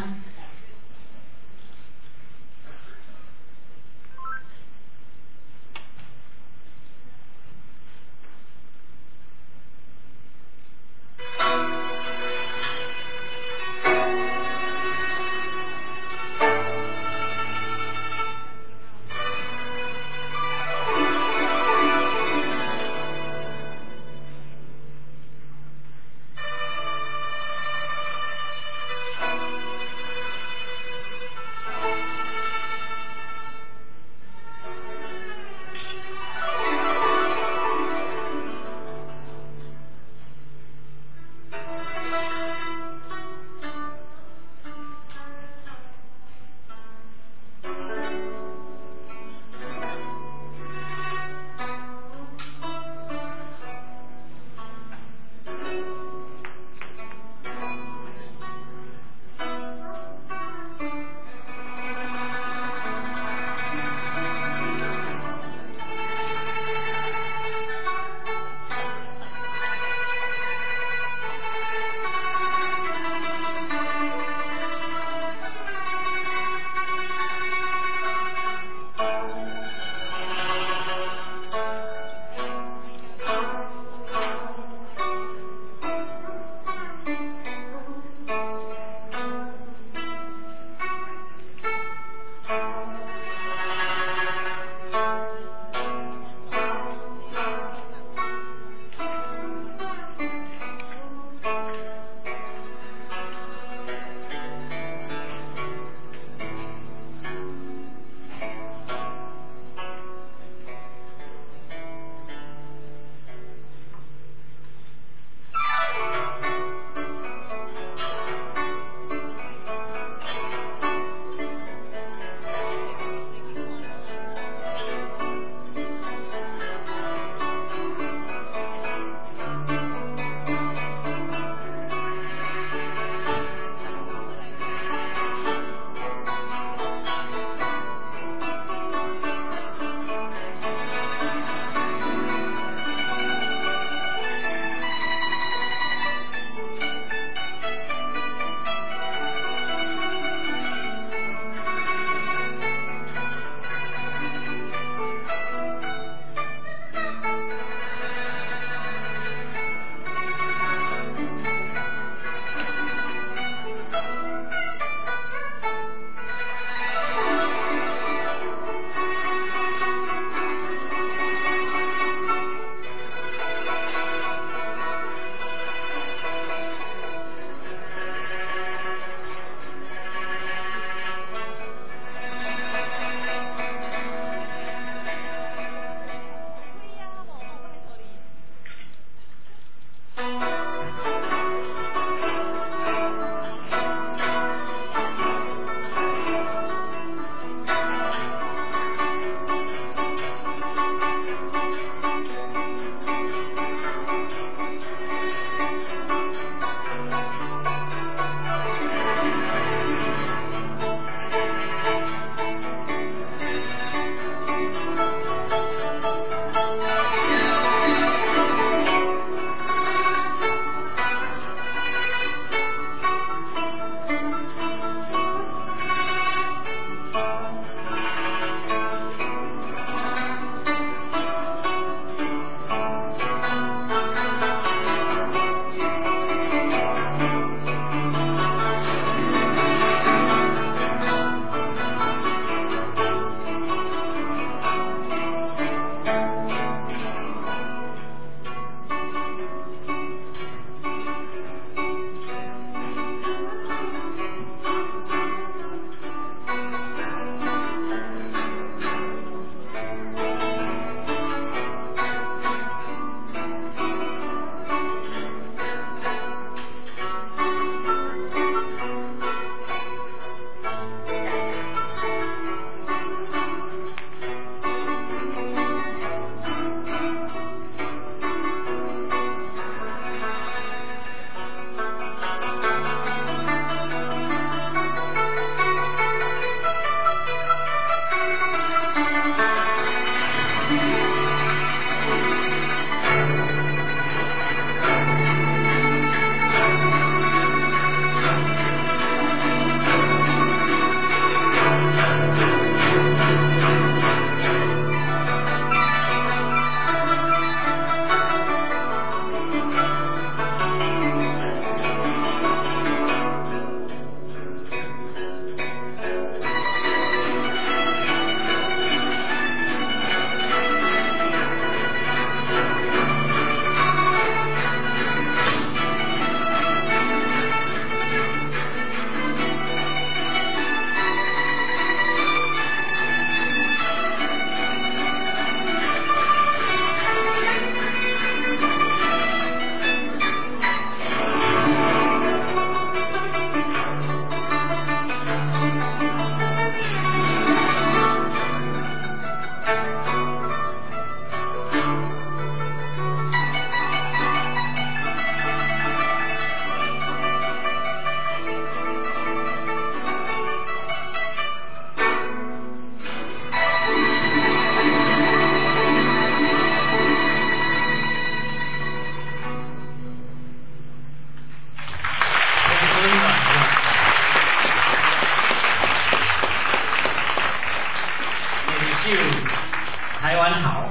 秀台湾好。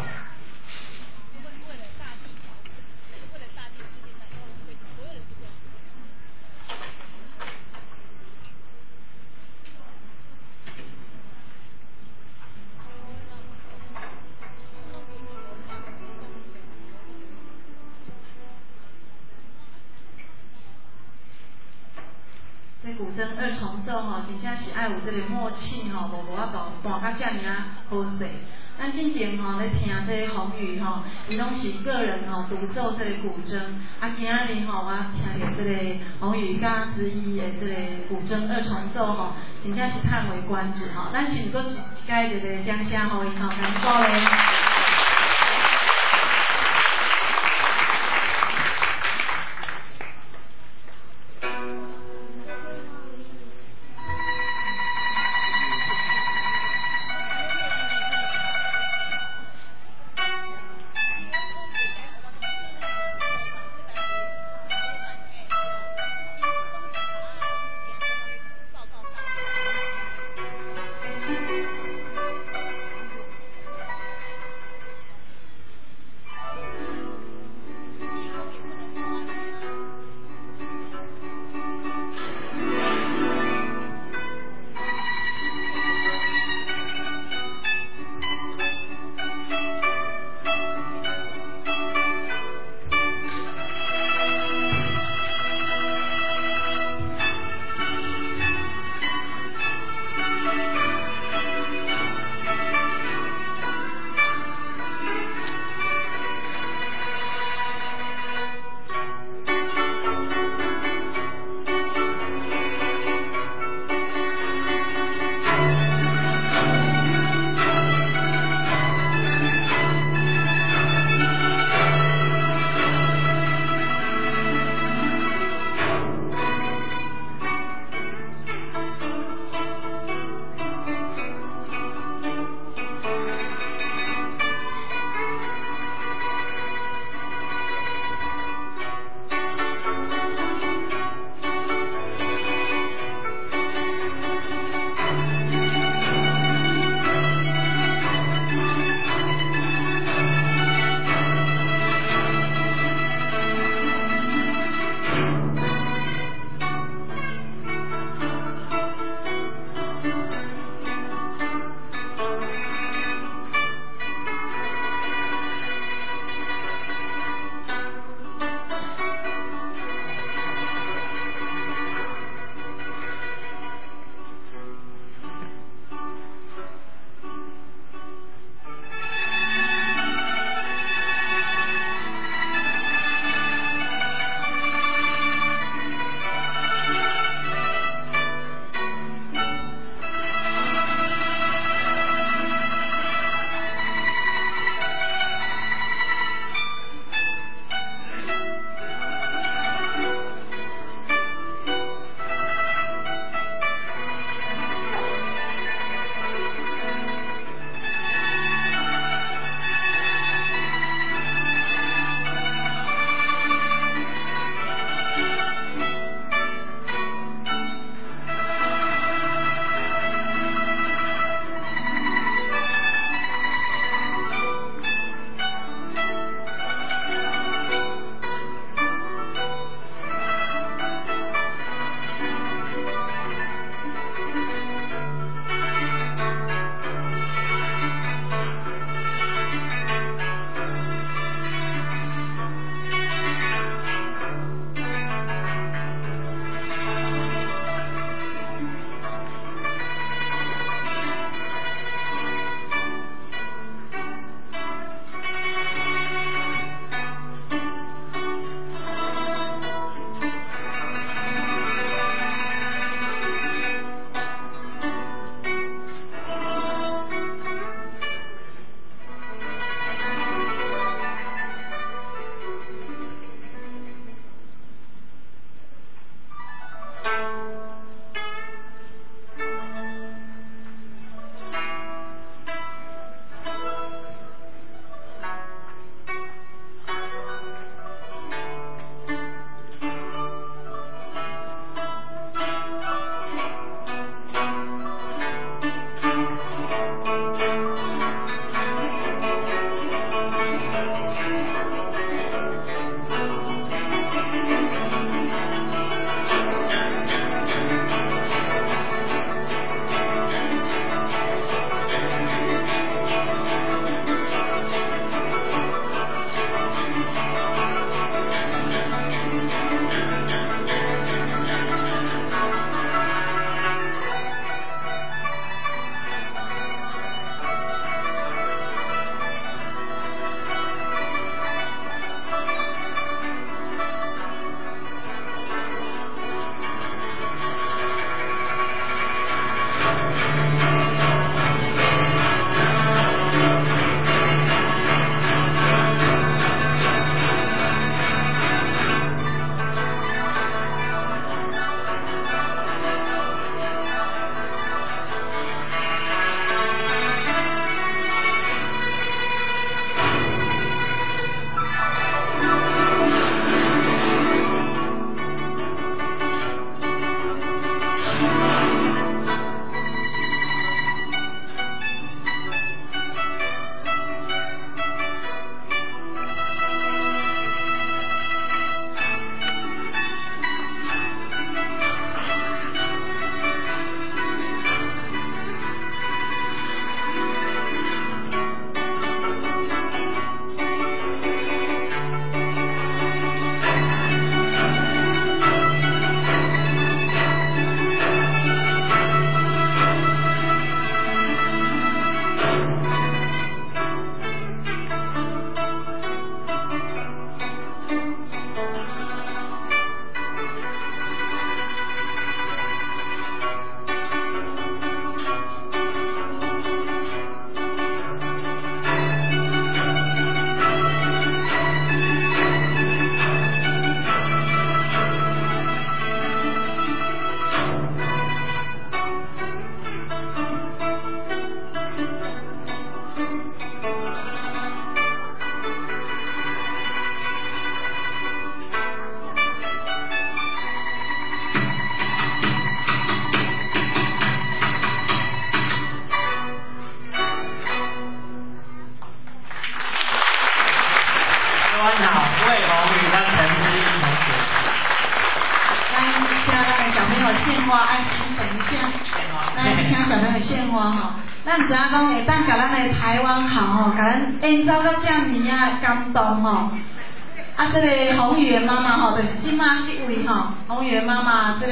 这古筝二重奏吼，真正是爱有这个默契吼，无法度弹甲遮尔啊好势。咱之前吼咧听这个宏宇吼，伊拢是个人吼独奏这个古筝，啊今仔日吼我听到这个宏宇甲子怡的这个古筝二重奏吼，真正是叹为观止吼。咱是毋过该一个掌声互伊吼，感谢咧。 咱毋知影讲会当甲咱的台湾校吼，甲咱演奏到遮尔啊感动吼。啊，这个洪宇的妈妈吼，就是即马这位吼，洪宇的妈妈这个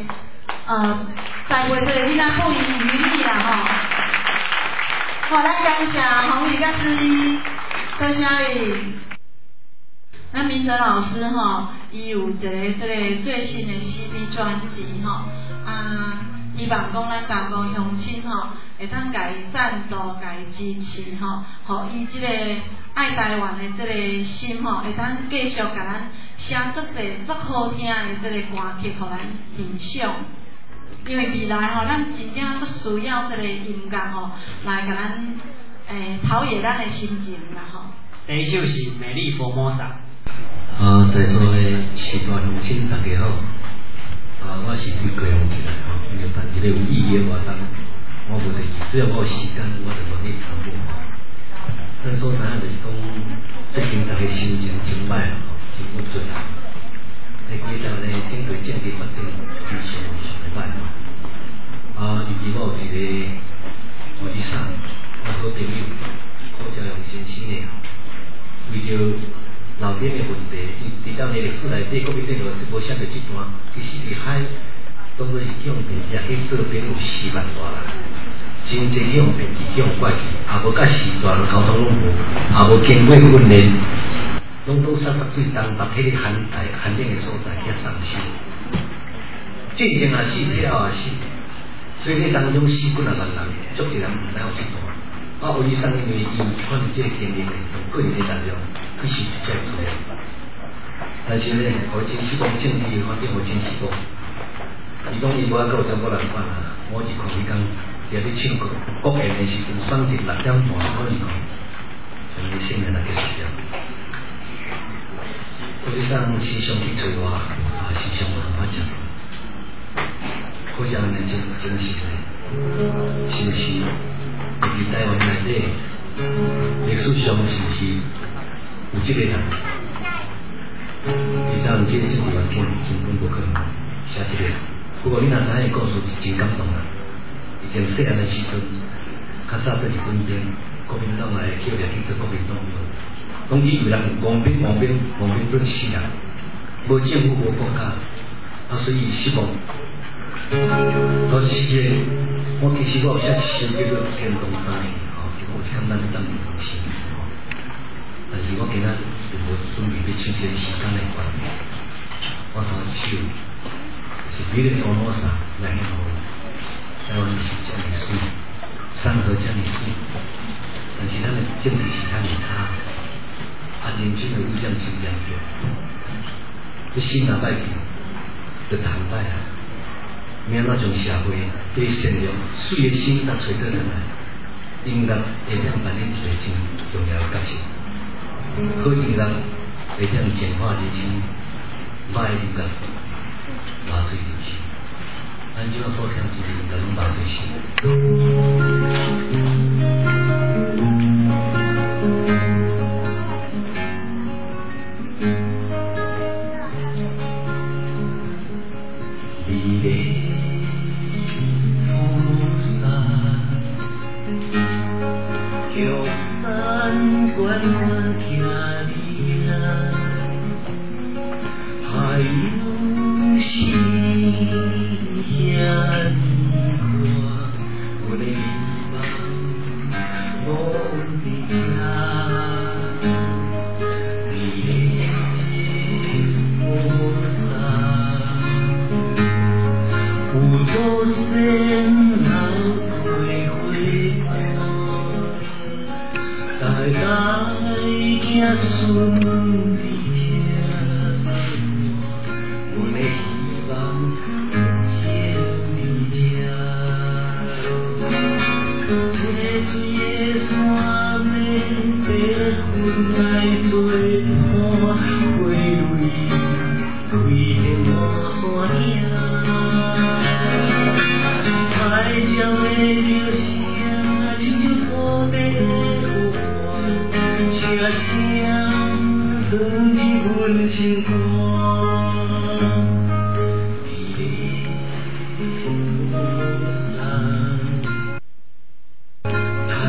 栽培这个囡仔富余于你啊吼。好，咱感谢洪宇甲之一，多谢你。那明哲老师吼，伊有一个这个最新的 CD 专辑吼，希望讲咱家公乡亲吼，会当甲伊赞助、甲伊支持吼，互伊即个爱台湾的即个心吼，会当继续甲咱写足侪足好听的即个歌曲，互咱欣赏。因为未来吼，咱真正足需要即个音乐吼，来甲咱陶冶咱的心情啦吼。 第一首是《美丽佛摩萨》。 在座的时代乡亲大家好，我是对高雄一来吼，因为办一个有意义的活动，我无得，只要我有时间，我就愿意参与。咱所知影就是讲，最近大家心情真歹吼，真不准。在几日呢，针对政治发展非常歹。尤其我有一个护士长，我好朋友柯朝阳先生的，为着老边的问题，伫咱的历史内底，国民党就是无写到这段，其实伫海当作是向平，也去做朋友4万多人，真正向平去向怪去，也无甲时段沟通拢无，也无经过训练，拢都杀对东北迄个寒冷的所在遐伤心，进前也死，退后也死，所以迄当中死几啊万人，足侪人毋知有这段。护士长因为伊有看这个经历，用个人的力量去实现这个资料。但是呢，我真希望政治的环境，我真希望。伊讲伊无爱到中国人办啊，我是看伊讲也咧唱歌，国宴的时阵选择6点半，我是讲，从伊新人来结束了。护士长时常去找我，时常有同我讲，好像人真实的，是不是？伫台湾内底，历史上是不是有这个人？伫台湾这个政治环境根本无可能写这个人。不过你若知影故事是真感动啊！以前细汉的时阵，较早在日本边，国民党来叫来去做国民党员，拢以为人王兵准死人，无政府无国家，所以失望。到时我其实我有写一首叫做《天动三年》我是感咱当年同时但是我今仔就无准备要唱这个时间的关系，我头一首就是美丽的佛摩萨来献互台湾是这么水，山河这么水，但是咱的政治是遐尔差，人群的污染真严重，这心若歹去，就谈歹啊。明仔从社会对善良、水的心，咱找倒转来，音乐会当扮演一个真重要的角色。好音乐会当净化人心，歹音乐麻醉人心。咱即马所听一个音乐拢麻醉心。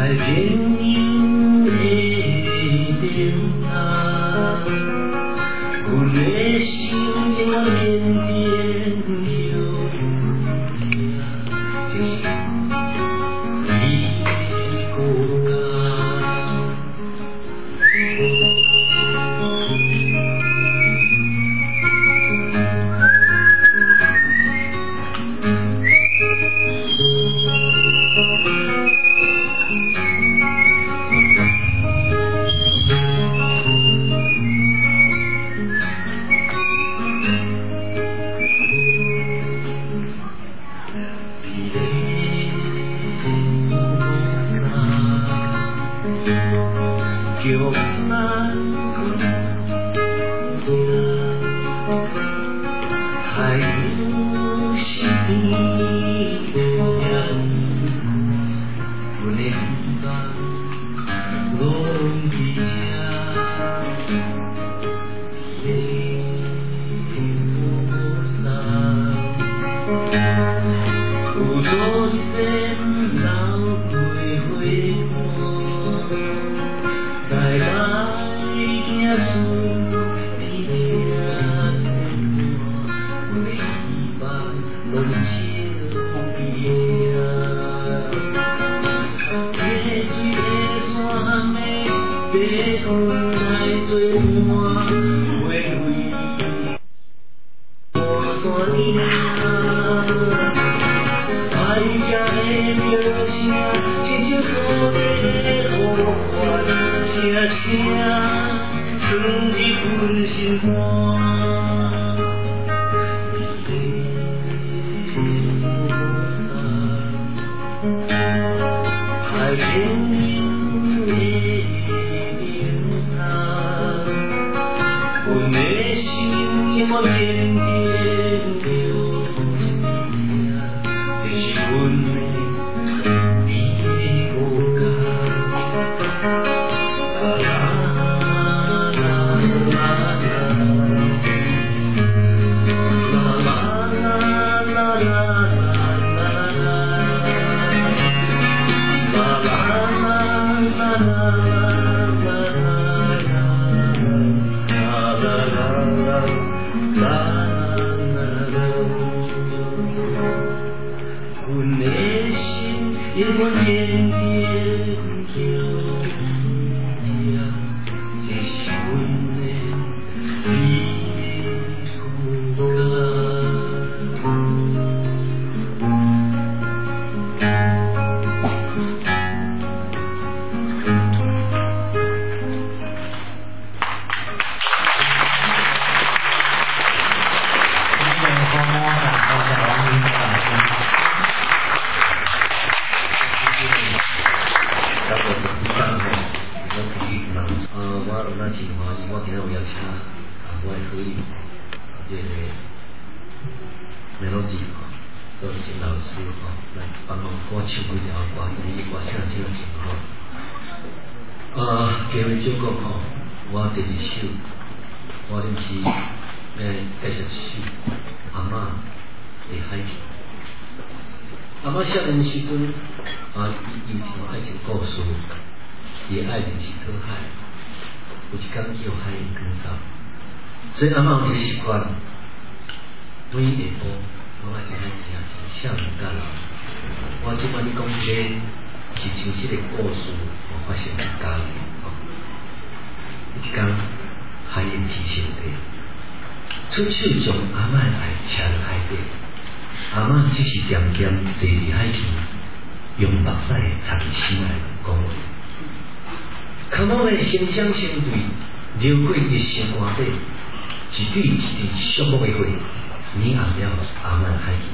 所以阿嬷有一个习惯，每下晡我爱去海听少年家人。我即摆你讲这个是真实的故事，发生在家里。一天海燕提醒地，出手将阿嬷的爱车入海底。阿嬷只是点点坐伫海边，用目屎藏心内讲话。空空的声声相对，流过一生活底。一对一对寂寞的花，染红了阿嬷海边。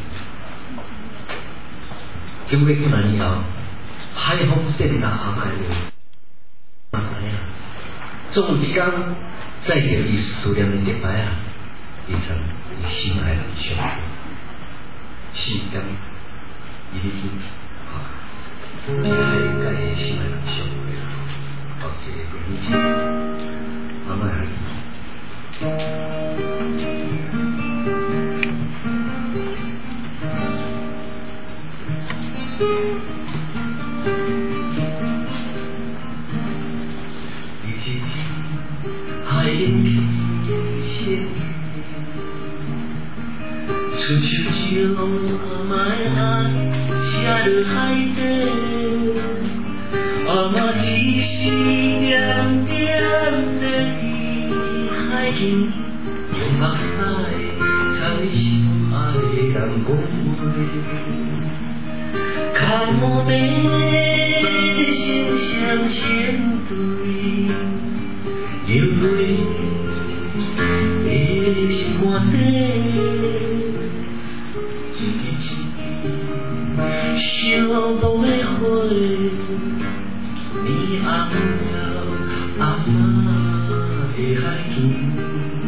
经过几万年后，海风吹入阿嬷的话，知影，总有一天再叫伊思念的一摆啊，伊曾伊心爱人相会，是间伊哩去，伊海甲伊心爱人相会，到一个年纪，阿嬷海边。 出手将阿妈的爱写入海底，阿妈只是点点坐伫海边，用目屎才心爱的人讲话，脚毛地心相相对，流泪的心肝底。小路的花，你红了阿妈的海豚。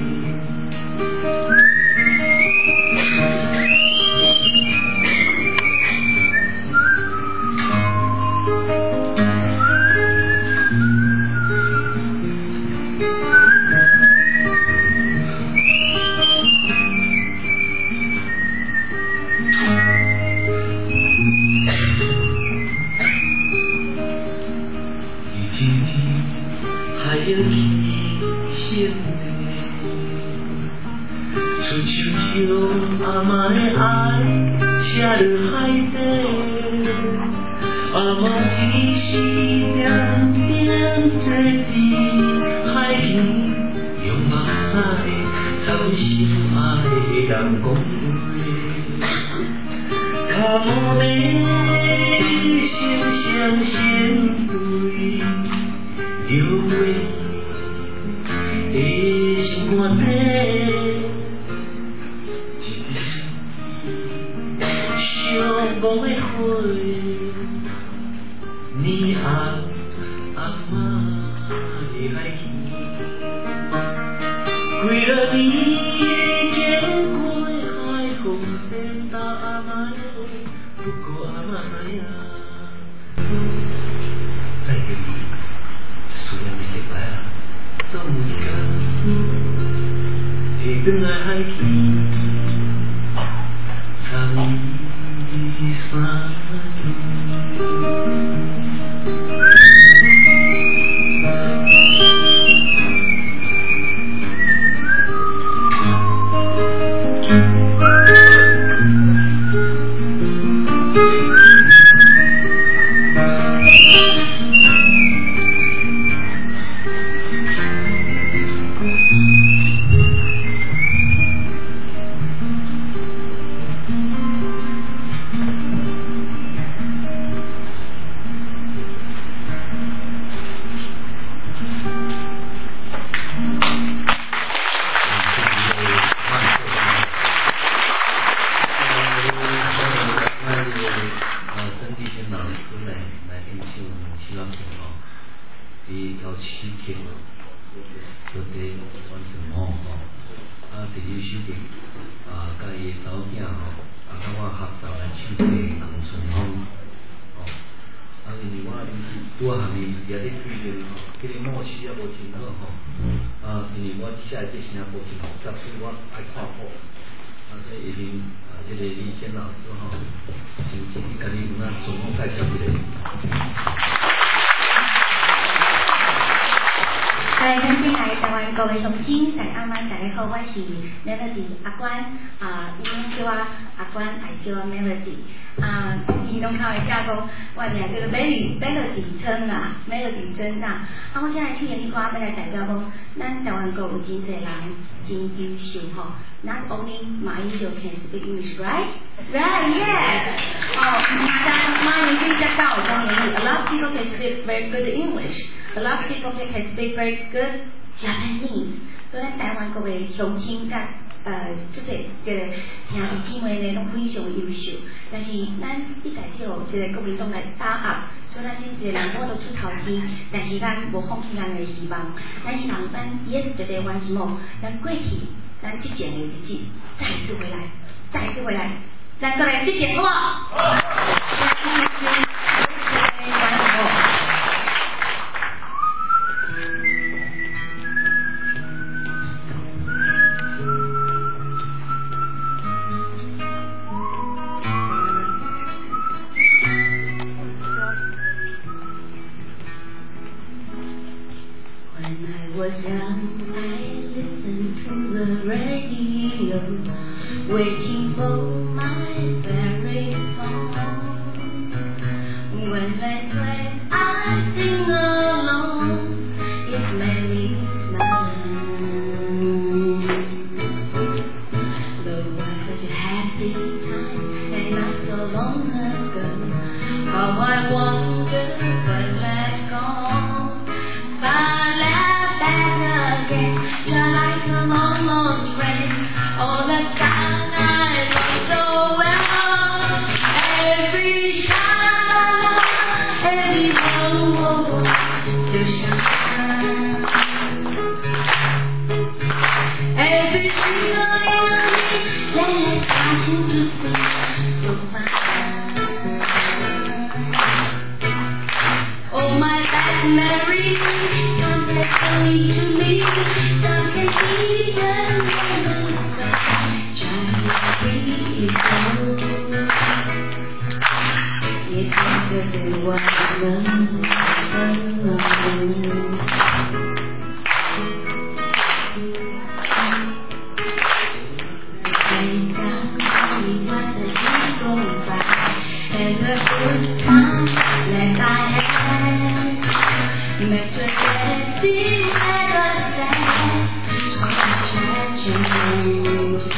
阿妈的爱写入海底，阿妈只是点点坐伫海边，用目屎参心爱的人讲话，脚毛地心相相对，流泪的心肝底。无的花，你红阿妈的海天，几多年的经过海风吹打阿妈的，不过阿妈知影，再见思念的礼拜啊，总有一天会转来海天，参。 Melody 阿关因叫我阿关，爱叫我 Melody。因拢开玩笑讲，我名叫做 Melody 称啦 ，Melody 称啦。我今日唱嘅呢歌，要来代表讲，咱台湾国有真侪人真优秀吼。Not only 马英九 can speak English, right? Right, yes. My English 在高中英语 ，a lot of people can speak very good English. A lot of people can speak very good Japanese. 所以咱台湾国嘅乡亲甲即个兄弟姊妹呢，拢非常优秀。但是咱一代表即个国民党来打压，所以咱真侪人我都出头天，但是咱无放弃咱的希望。咱希望咱也是绝对完什么？咱过去咱之前的日子再一次回来，再一次回来，咱过来之前好不好？ 我想爱。 listen to the radio, waiting for my favorite song. When I sing alone, it made me smile. There was such a happy time, and not so long ago. How I wonder when that's gone. If I laugh back again, just like a long lost friend, all the time I love so well. Every shine, every road, to shine. Every single enemy, let's pass into peace, so fine. Oh, my bad memory, come back to me. Some can even remember, trying to breathe slow. It's better than what I know. And the good times that I had, met your dancing never sad, so much had changed.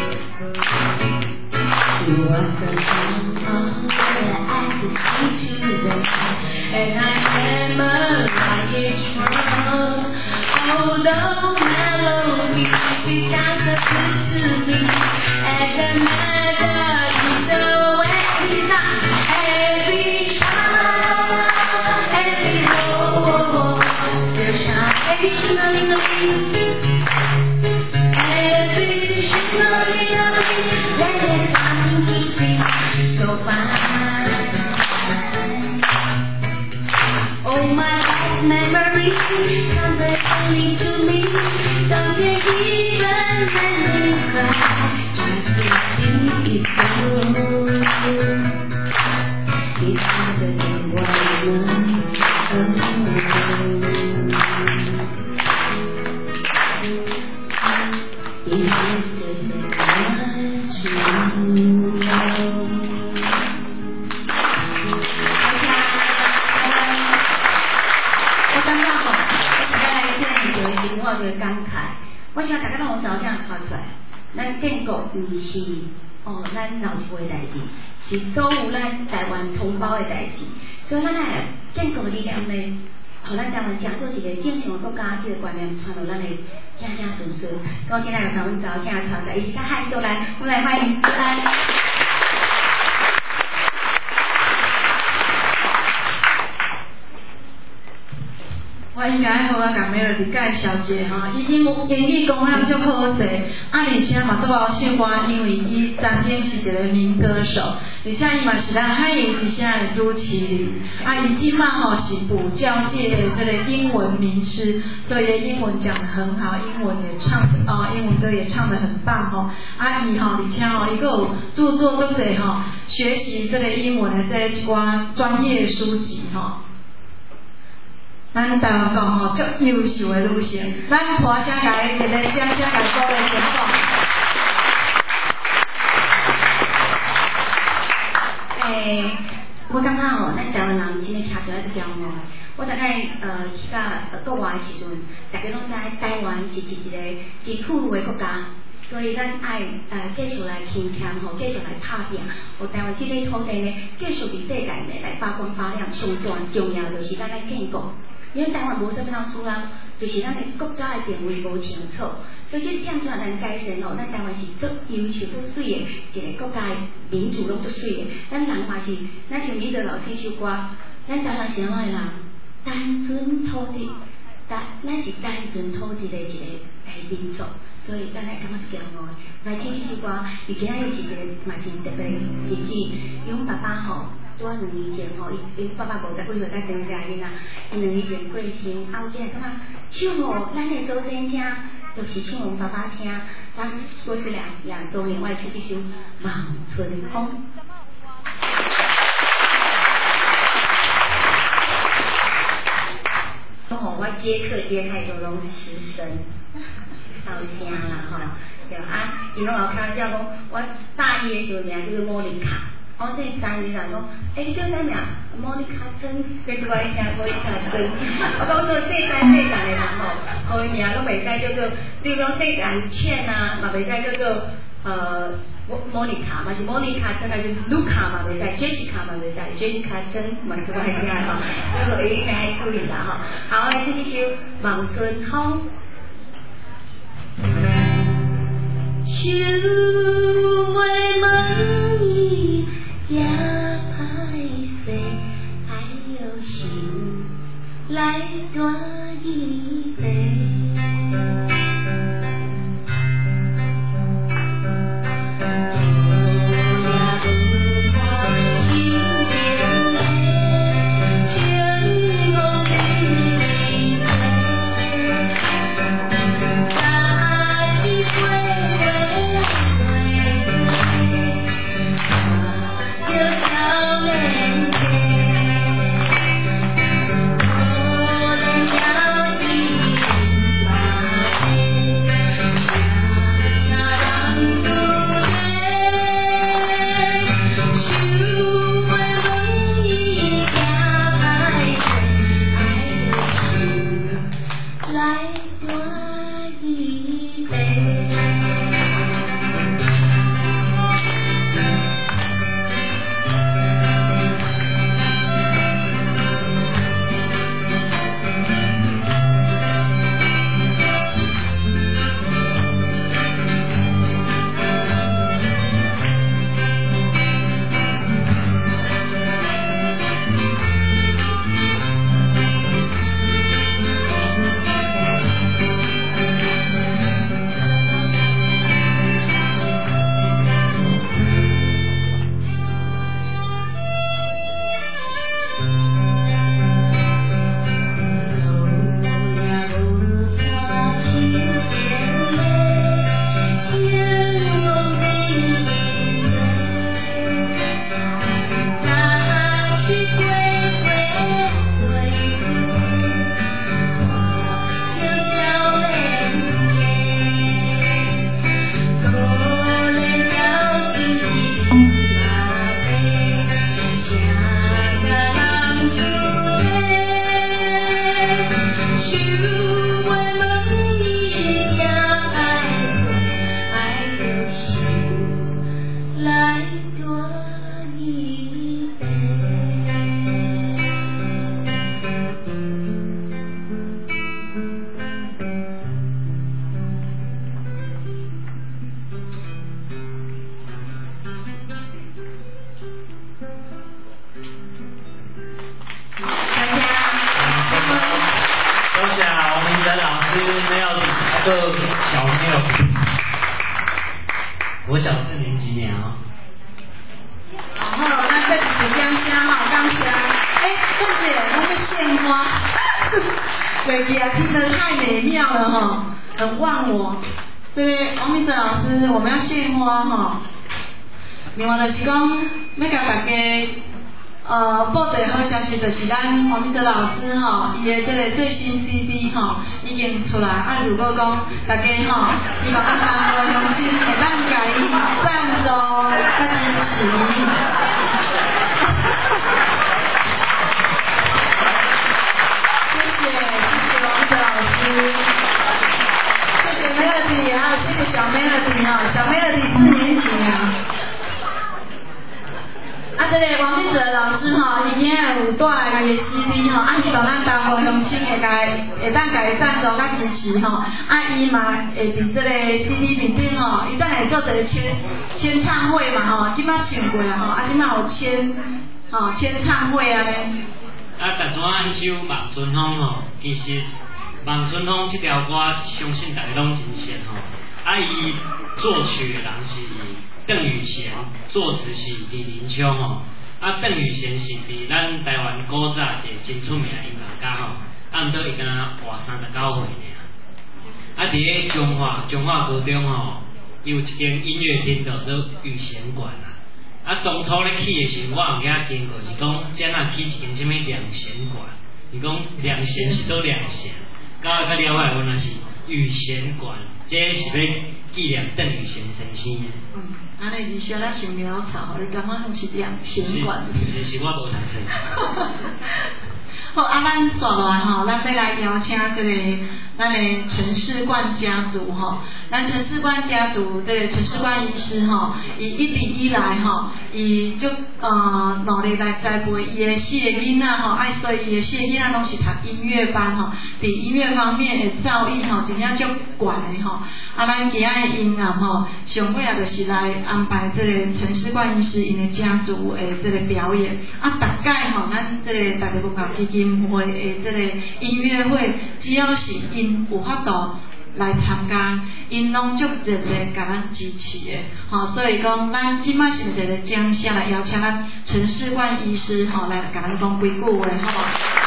You are the song that I could sing to them, and I remember like it's wrong. Oh, the melody began to good to me, and the melody so every time, every shine, every roll, there shine, every shimmering of me, every shimmering of me, let it come to see, so fine. Oh, my last memory comes back only to me, some can even let me cry. It's better than what I know. It's better than what you know. 我感觉吼，我在这个时候我就感慨，我想大家拢有照片传出来，咱建国不是。哦，咱老一辈代志，是所有咱台湾同胞的代志，所以咱来建国理念呢，互咱台湾成做一个正常的国家，这个观念传到咱的子子孙孙。所以我今日就甲阮查某囝传出来，伊是较害羞来，我们来欢迎来。 我应该好啊，甲 Melody 介绍者吼，伊英语讲得足好势，而且嘛做好唱歌，因为伊曾经是一个民歌手，而且伊嘛是咱海洋之声的主持人，伊即马吼是补教界的这个英文名师，所以英文讲得很好，英文歌也唱得很棒吼，伊吼而且伊佫有著作足侪吼，学习这个英文的这一寡专业书籍吼。咱台湾讲吼，足优秀的女性，咱大声甲伊热烈掌声来鼓励成功。 我感觉吼，咱台湾人真诶听出来足骄傲诶。我大概去到国外诶时阵，大家拢知台湾是一个真富裕诶国家，所以咱爱继续来勤俭吼，继续来打拼，互台湾这块土地呢，继续伫世界呢来发光发亮。上重要就是咱来建国。因为台湾无啥物通输啊，就是咱的国家的定位无清楚，所以这点出来咱改善吼，咱台湾是足优秀、足水的一个国家的民主拢足水的。咱人嘛是，咱像李德老师首歌，咱台湾是安怎的人？单纯土地，咱是单纯土地的一个民族，所以咱来感觉是骄傲的。来听这首歌，伊今仔日是一个嘛真特别的日子，因为阮爸爸吼。拄啊2年前吼，伊爸爸50几岁才生下囡仔，伊2年前过身，后天感觉唱互咱的祖先听，就是唱互爸爸听。咱过去2周年，我唱这首《望春风》。好，我接课接太多拢是失声，烧声啦吼，对啊，伊拢有开玩笑讲，我大一的时候名叫做莫妮卡，我这三年人讲，你叫啥名？莫妮卡森，跟住我一听莫妮卡森，我讲说细汉的人吼，伊名拢袂使叫做，比如讲细汉倩啊，嘛袂使叫做莫妮卡嘛是莫妮卡真还是卢卡嘛袂使 ，Jessica 嘛袂使 ，Jessica 真嘛是我听吼，所以伊应该注意啦吼。好，来这一首《望春风》。想为问伊也歹势，爱有心来断伊背。 我小4年级年哦。 然后那这是香香哈，刚香，郑姐，那个献花，对呀，听得太美妙了哈，很忘我。对，王明哲老师，我们要献花哈。另外就是讲，要甲大家报一个好消息，就是咱王明哲老师吼，伊的这个最新 CD 吼已经出来。如果讲大家吼，希望咱南部乡亲会当甲伊赞助甲支持。谢谢王明哲老师，谢谢 Melody， 还有谢谢小 Melody 哈，小 Melody 4年级啊。这个王明哲老师吼，伊今日有带来家己 CD 吼，希望咱南部乡亲会当家己赞助甲支持吼，伊嘛会伫这个 CD 面顶吼，伊等下做一个签唱会嘛吼，即摆唱过啊吼，即摆有签唱会啊咧。 大专按首《望春风》吼，其实《望春风》这条歌，相信大家拢真熟吼，伊作曲的人是邓雨贤，作词是李林秋吼。邓雨贤是伫咱台湾古早一个真出名的音乐家吼，毋过伊敢若活39岁尔。伫咧中华高中吼，有一间音乐厅叫做雨贤馆啦。当初咧起的时候，我有遐经过，是讲怎啊起一间什么良贤馆。 伊讲两弦是做两弦，到较了解，我那是羽弦管，这是要纪念邓雨贤先生的。 安尼是写了想潦草，你感觉拢是两弦管？ 是我无读册。 好，咱刷来吼，咱要来邀请这个咱的陈世冠家族吼，咱陈世冠家族这个陈世冠医师吼，伊一直以来吼，伊就努力来栽培伊的四个囡仔吼，所以伊的四个囡仔拢是读音乐班吼，伫音乐方面的造诣吼，真正足悬的吼。咱今仔的音乐吼，上尾就是来安排这个陈世冠医师因的家族的这个表演。大概吼，咱这个大家文化基金会的这个音乐会，只要是因有法度来参加，因拢足热烈甲咱支持的。所以讲，咱即摆是一个奖项来邀请咱陈世冠医师来甲咱讲几句话，好无？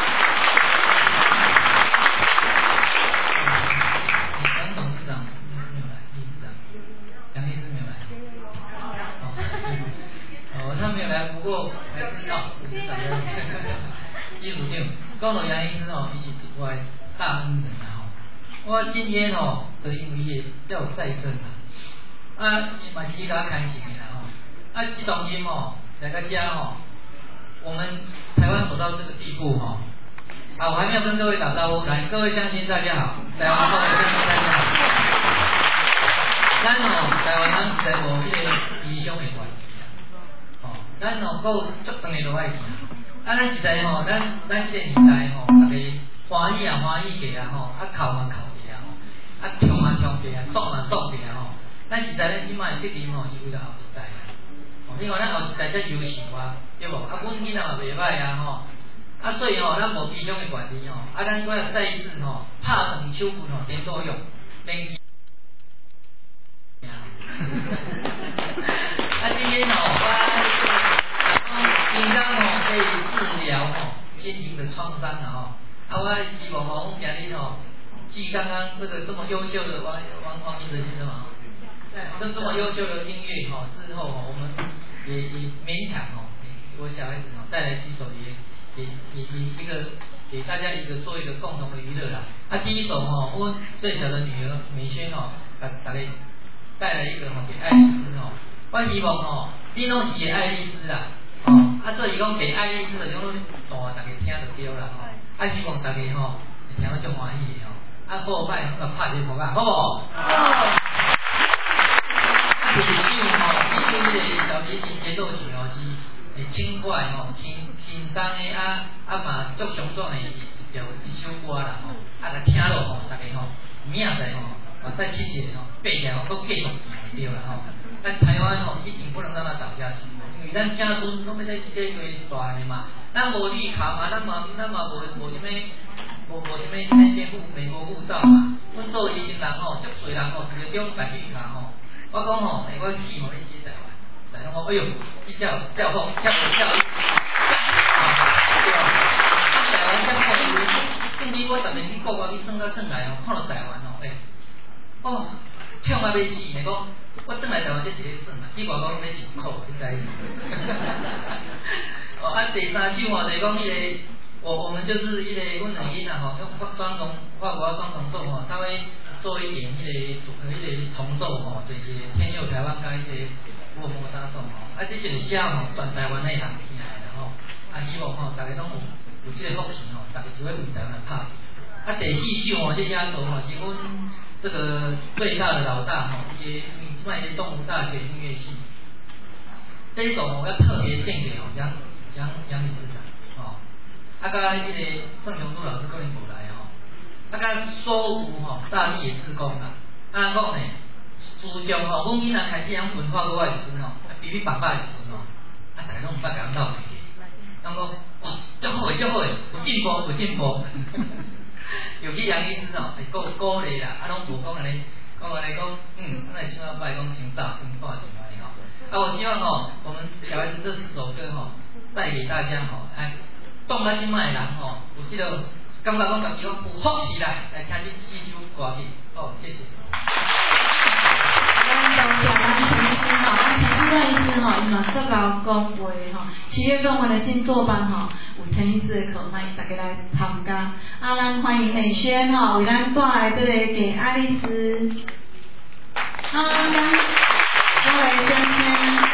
他没有来，不过还知道董事长的医术长，讲到杨医师伊是一位大恩人啦我今天就因为伊叫再生啦，伊嘛是去甲我开心的啦这当今来到家我们台湾走到这个地步我还没有跟各位打招呼，来，各位乡亲大家好，台湾各位乡亲大家好，咱台湾人实在无迄个理想的关系。咱够足长的都爱行，咱实在咱这个年代大家欢喜欢喜过哭嘛哭过冲嘛冲过爽嘛爽过咱实在咱即摆责任是为了后一代另外咱后一代才优秀对无？阮囡仔嘛袂歹所以咱无理想的管理咱搁要再一次拍长手棍点作用，免今天紧张可以治疗心灵的创伤我希望我们今日继刚刚这么优秀的王英哲先生这么优秀的音乐之后我们也勉强我小孩子带来几首也一个给大家做一个共同的娱乐啦。第一首我最小的女儿美萱给大家带来一个给爱丽丝我希望你拢是个爱丽丝啦。所以讲给爱丽丝的种大大家听就对啦希望大家听得足欢喜的好摆拍一个鼓好无？好。第二首这个小提琴节奏曲是轻快轻松的嘛足雄壮的一首歌啦来听落大家明仔载嘛再七节爬起来都继续就对啦但台湾一定不能让它倒下去。因为咱家孙拢要在这个大的嘛，咱无绿卡嘛，咱嘛无什么美国护照嘛。阮做医生人足侪人直接中办绿卡我讲我试你写台湾，来哎呦，这叫好，叫台湾这好，甚至我特别去国外去转来看到台湾唱啊要死，你讲。我转来台湾这是咧耍嘛，去外国拢咧受苦，你知？第三首就是讲我们就是阮两囡用法国双重奏稍微做一点重奏就是天佑台湾甲福尔摩沙颂这就是写全台湾的人听的希望大家拢有这个福气大家就会为台湾拍。第四首这压轴是阮这个最大的老大卖动物大学音乐系，这一首要特别献给杨理事长甲迄个郑雄珠老师可能无来甲所有大力的志工啦，讲呢，自从阮囡仔开始养文化国外的时阵比比爸爸的时阵大家拢毋捌甲咱斗起，讲哇，足好诶，有进步，尤其杨理事鼓励啦，拢无讲安尼。讲来讲，那希望拜讲挺大挺大挺大我希望我们小孩子这4首歌带给大家动到心脉的人有这个感觉讲自己有福气来听这4首歌曲谢谢。 多谢咱陈医师吼，咱陈志任医师吼，伊嘛足够讲话吼。7月份我的静坐班吼，有陈医师的课，欢迎大家来参加。咱欢迎美萱吼，为咱带来这个给爱丽丝。咱我来将先。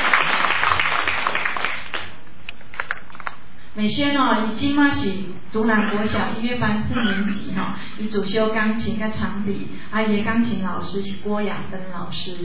美萱伊即马是竹南国小音乐班4年级伊主修钢琴甲长笛，伊的钢琴老师是郭雅芬老师。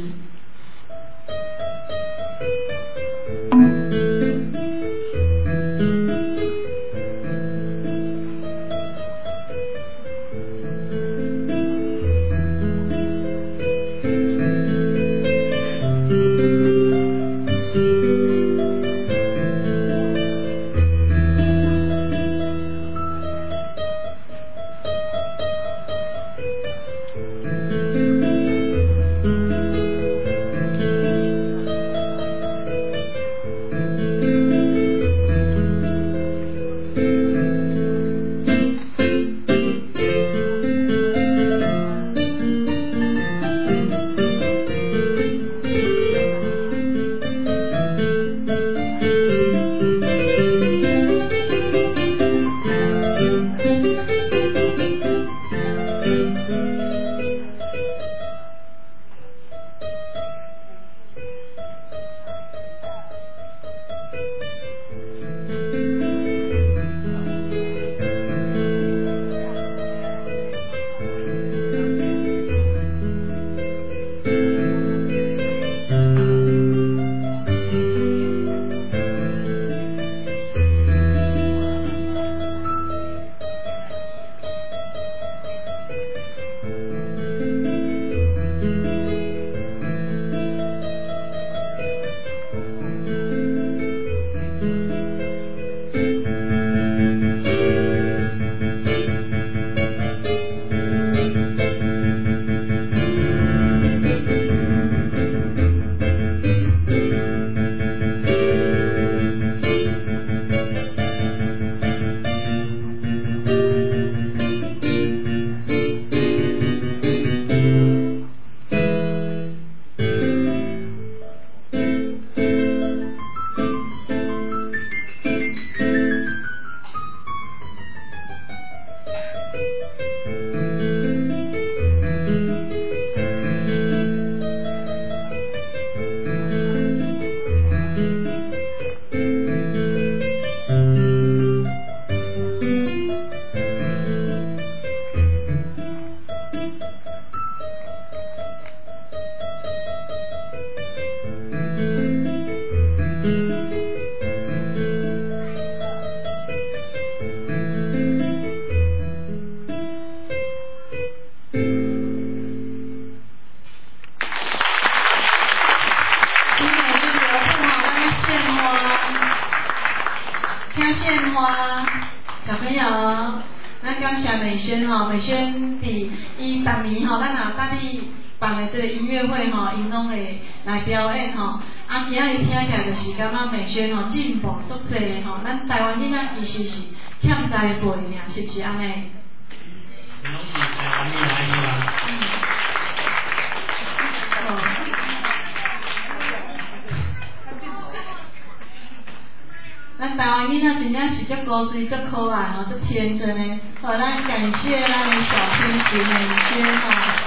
美萱伫伊逐年咱若搭你办的这个音乐会因拢会来表演今仔日听起来就是感觉美萱进步足济咱台湾囡仔其实是欠栽培尔，是不是安尼？ 拢是台湾囡仔对吧？ 咱台湾囡仔真正是足古锥、足可爱足天真的。咱感谢咱的小天使美萱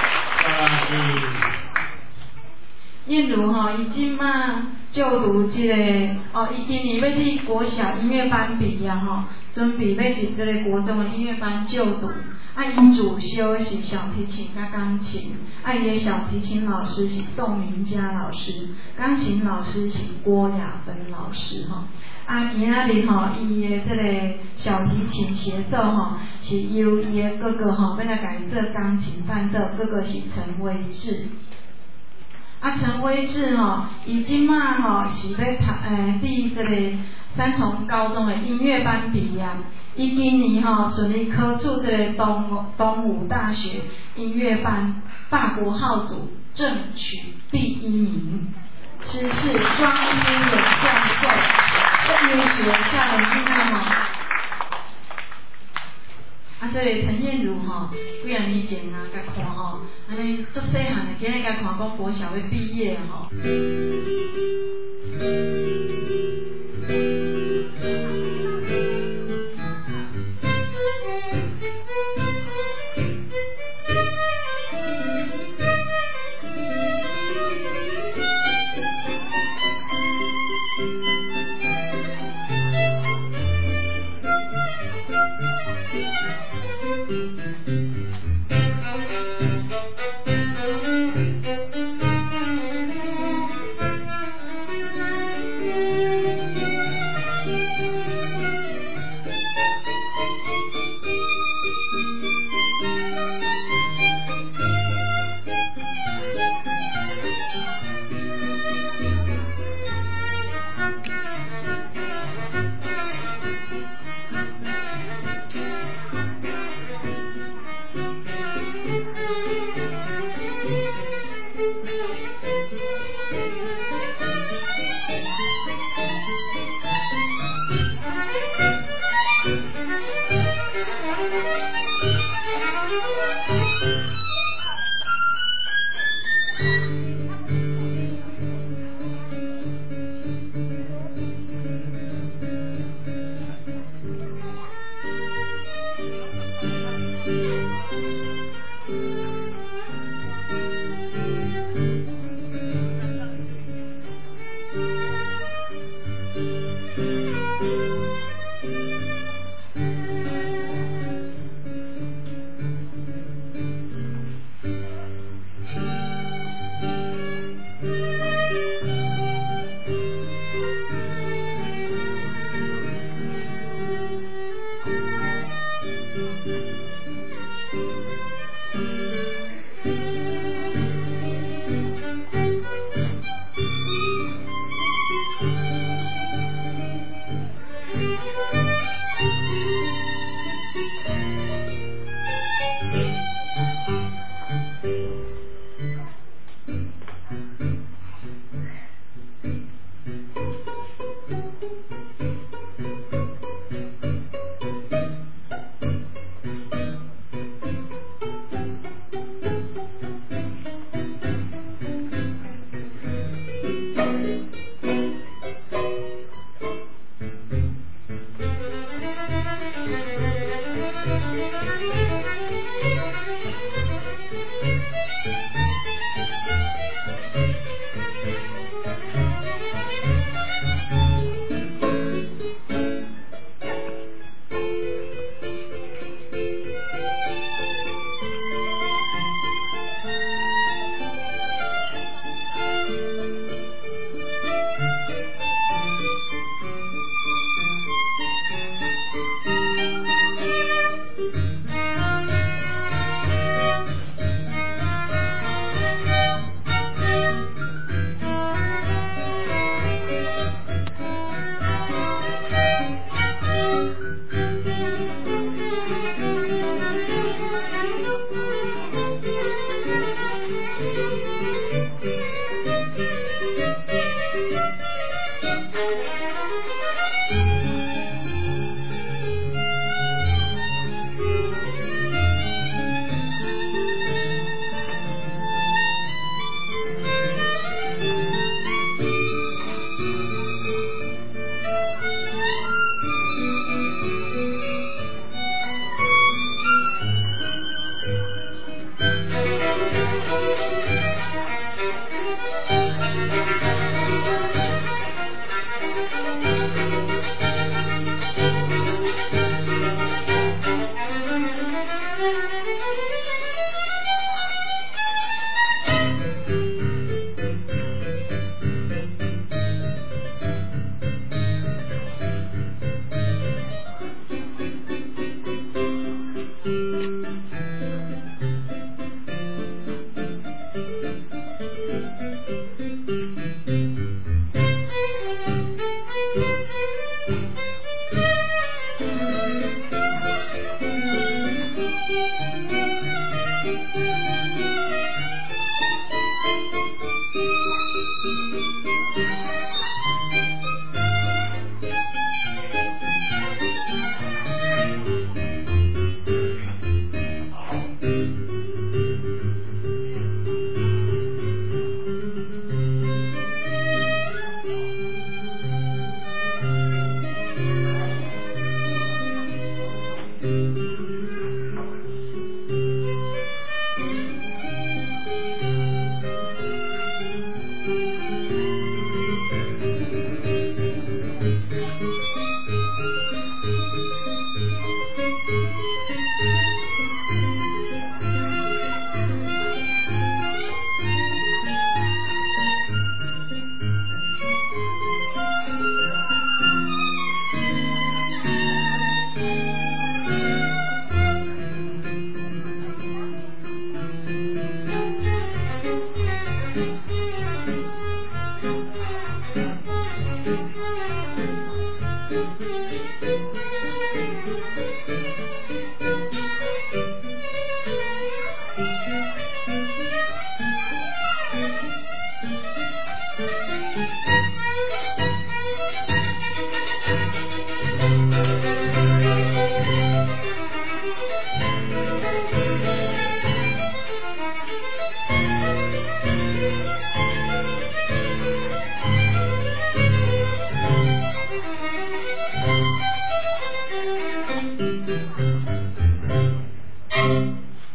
燕如伊即摆就读这个伊今年要去国小音乐班毕业准备要入这个国中的音乐班就读。伊主修是小提琴甲钢琴，伊的小提琴老师是宋明佳老师，钢琴老师是郭雅芬老师今仔日伊的这个小提琴协奏是由伊的哥哥要来甲伊做钢琴伴奏，哥哥是陈威志。陈威志伊即摆是要伫这个三重高中的音乐班毕业。伊今年顺利考出这个东吴大学音乐班法国号组正取第1名，师是庄天勇教授。这因为学校的囡仔啊，这个陈燕如吼，几啊年前啊，甲看吼，安尼足细汉的，今日甲看讲国小要毕业吼。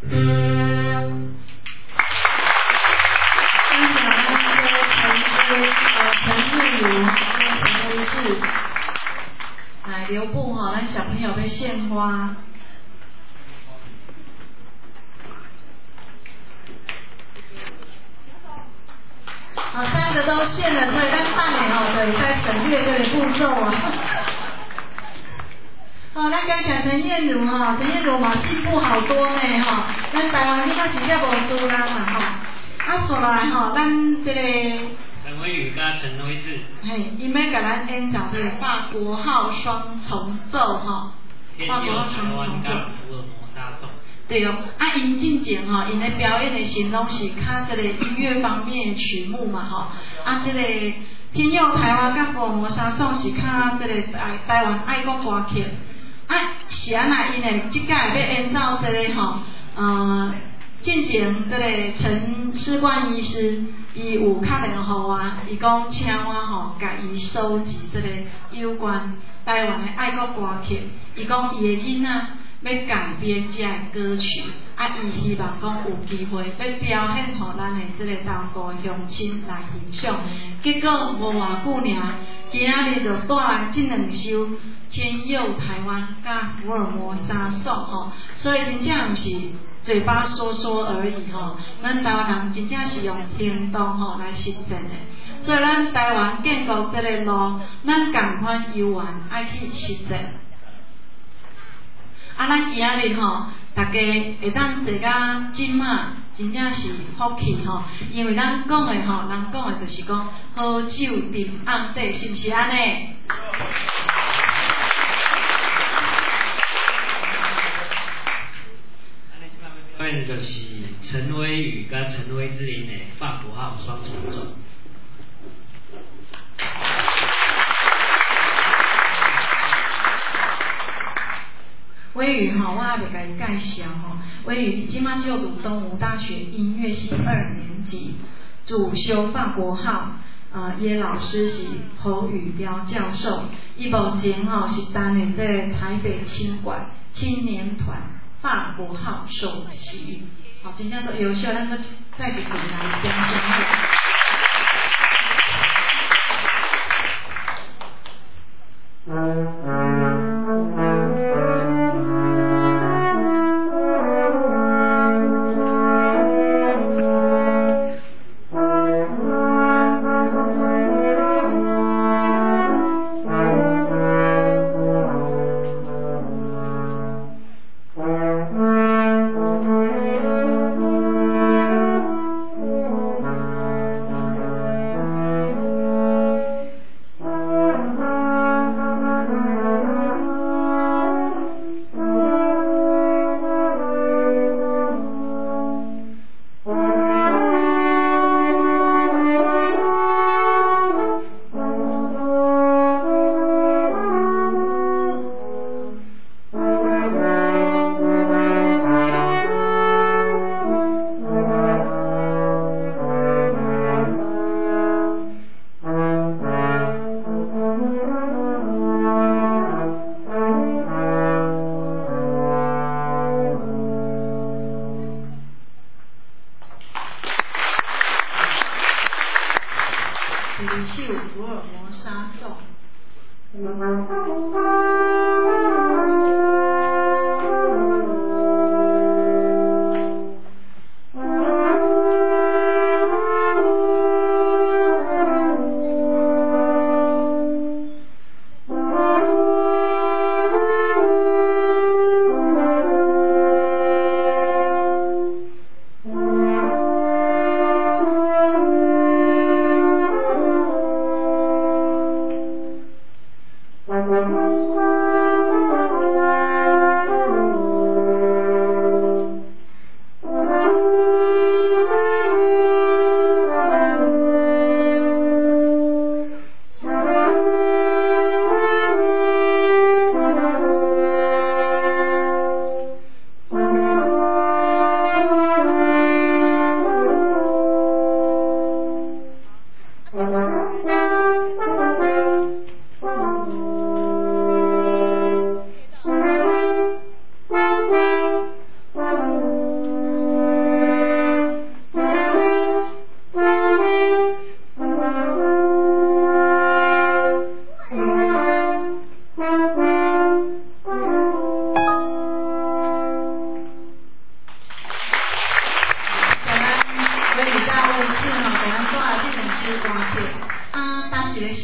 留步哈，让小朋友被献花。好，3个都献了，所以咱半年哦，对，在省略这个步骤啊。好，咱感谢陈燕茹哈，陈燕茹嘛进步好多呢哈，咱台湾应该真正无输人啦哈。啊，说来哈，咱这个陈伟宇加陈威志， 嘿，因要甲咱演奏这个法国号双重奏哈，法国号双重奏。 福尔摩沙颂。 对哦，啊，因进前吼，因咧表演的时拢是较这个音乐方面的曲目嘛吼，啊，这个天佑台湾甲福尔摩沙颂是较这个台湾爱国歌曲，啊，是安那因诶，即届要演奏这个吼，进前这个陈士冠医师，伊有敲电话我，伊讲请我吼，甲伊收集这个有关台湾的爱国歌曲，伊讲伊的囡仔要改编这歌曲，啊，伊希望讲有机会要表现互咱的这个东部乡亲来欣赏。结果无偌久尔，今仔日就带来这2首《天佑台湾》甲《福尔摩沙颂》吼，所以真正毋是嘴巴说说而已吼，咱台湾人真正是用行动吼来实践的。所以咱台湾建国这个路，咱共款游玩爱去实践。啊，咱今仔日吼，大家会当坐甲今仔，真正是福气吼，因为咱讲的吼，人讲的就是讲好酒沉甕底，是毋是安尼？ 表演就是陈威宇跟陈威之音的法国号双重奏。 威宇哈，我也袂甲伊介绍吼。威宇即马就读东吴大学音乐系2年级，主修法国号。伊的老师是侯宇彪教授。伊目前吼是担任这台北青管青年团法国号首席。好，真正做优秀，咱再次来奖赏一下。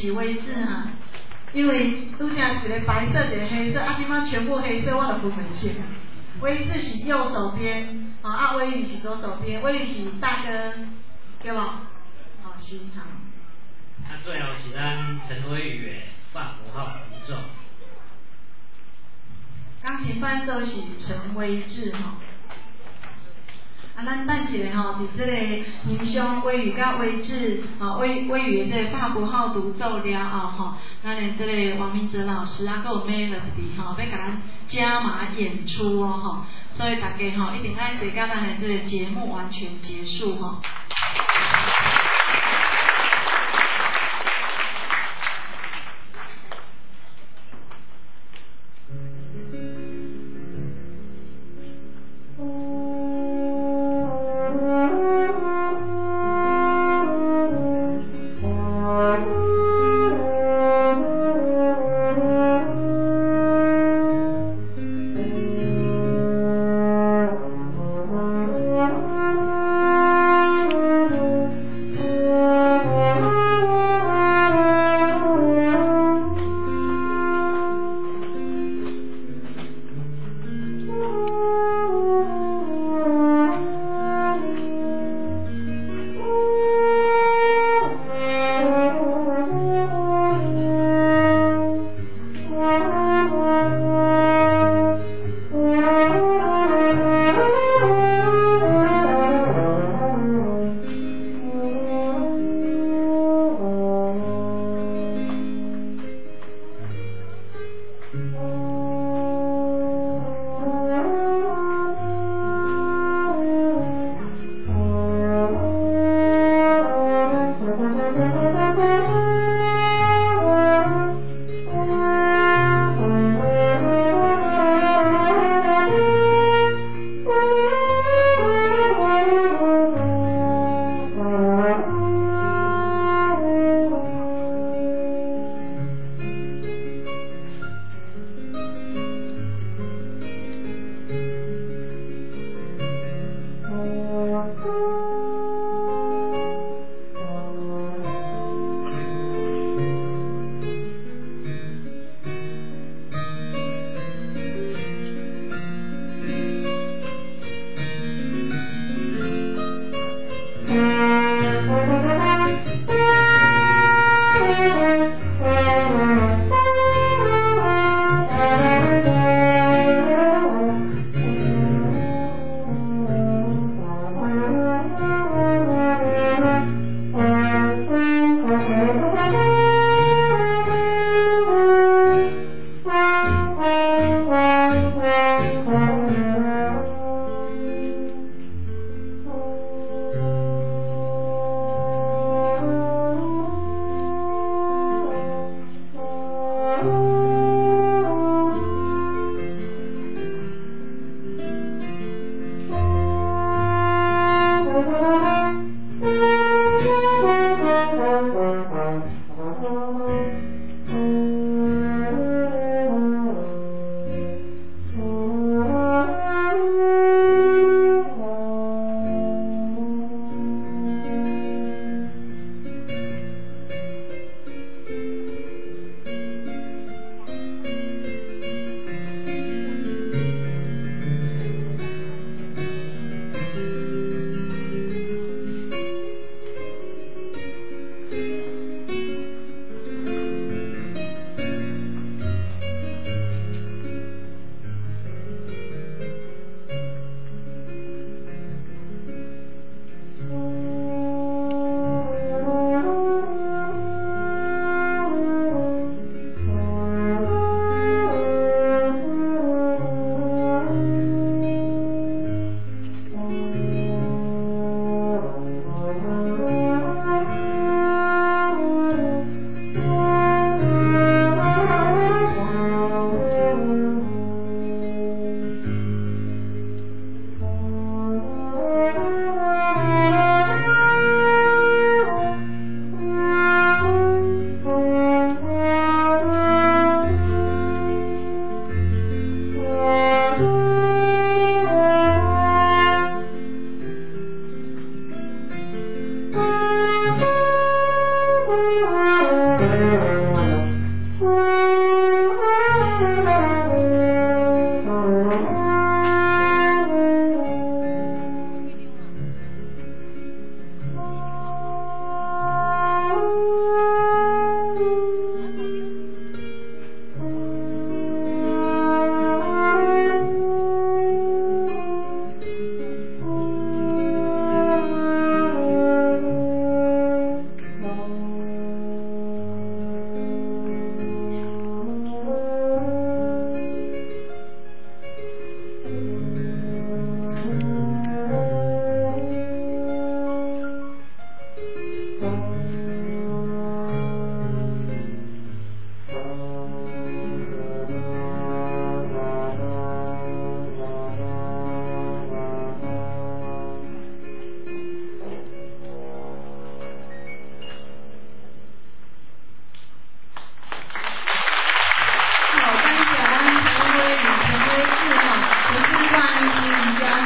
是威志哈，因为愈正一个白色一个黑色，啊，即摆全部黑色我都分袂清。威志是右手边，啊，威宇是左手边，威宇是大哥，对无？好，是好。 啊，最后是咱陈威宇的法国号独奏。 钢琴伴奏是陈威志吼。啊，咱等一下吼，伫这个欣赏威宇甲威志，威宇的这个法国号独奏了后吼，咱的这个王明哲老师啊，还有 Melody 吼，要甲咱加码演出哦吼，所以大家吼一定爱坐到咱的这个节目完全结束吼。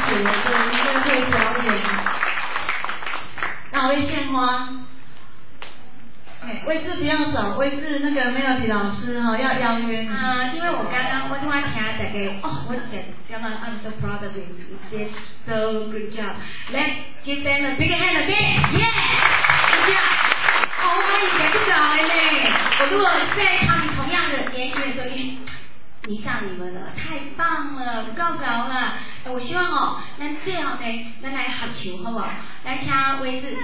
姐的这音乐会表演。那我会献花。威志不要走，威志那个 Melody 老师哈要邀约你。 因为我刚刚我听大家我感觉 I'm so proud of you, you did so good job. Let's give them a big hand again. Yeah, good job. 我以前不搞的呢，我如果在他们同样的年纪的时候，迷上你们了，太棒了，够高了。我希望咱最后呢，咱来合唱好不好？来听威志。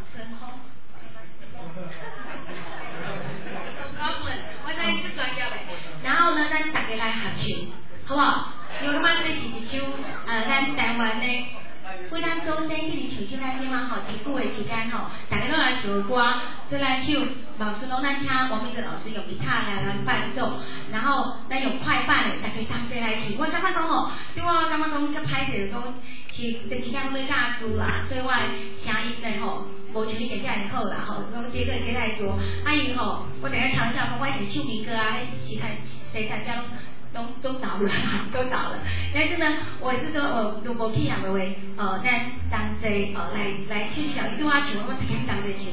我知你最专业的，然后呢，咱大家来合唱，好不好？因为感觉这是一首咱台湾的，为咱祖先去年唱起咱今晚好真久的时间大家都来唱歌，再来唱毛顺龙，咱请王明哲老师用吉他来伴奏，然后咱用快板的，大家同齐来唱。我感觉讲对我感觉讲较歹势讲，是这几天要教书啦，所以我声音呢无像你姐姐很好啦讲接下来做，伊我等下开玩笑讲，我以前唱民歌啊，谁参加都倒了，都倒了。但是呢，我是说我无去人的话，咱同齐来唱小对我唱，我大家同齐唱。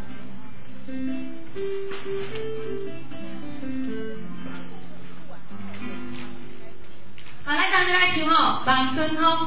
好，来同齐来唱望春风。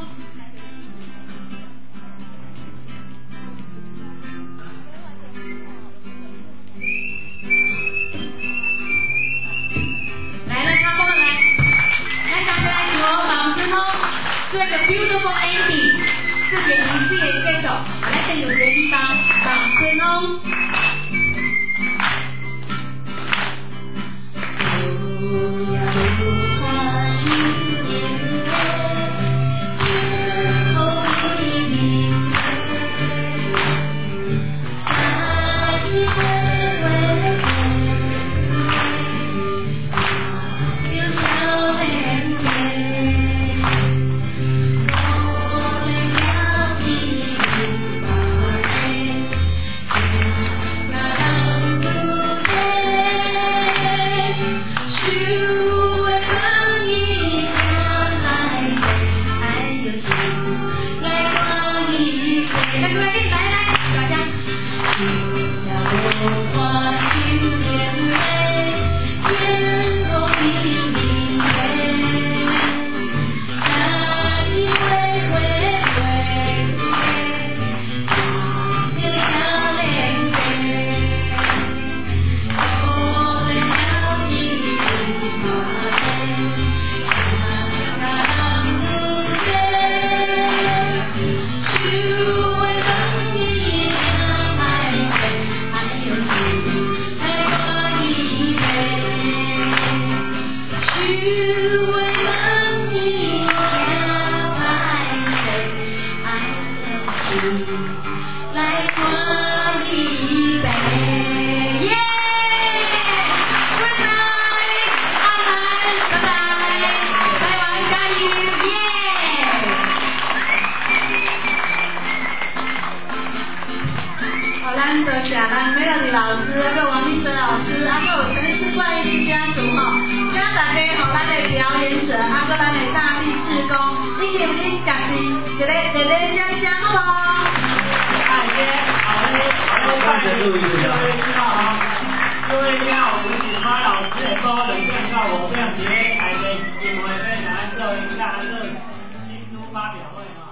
做一個 beautiful ending， 這個儀式嘅結束，我哋進入這地方，望春風。Melody 老师，跟王明哲老师，还有城市怪异家族请大家咱的表演者，跟咱的大力志工，一起为家己一个掌声好不好？好的， 各位好，我是花老师的高人介绍，我非常节台的音乐会，来做一下新书发表会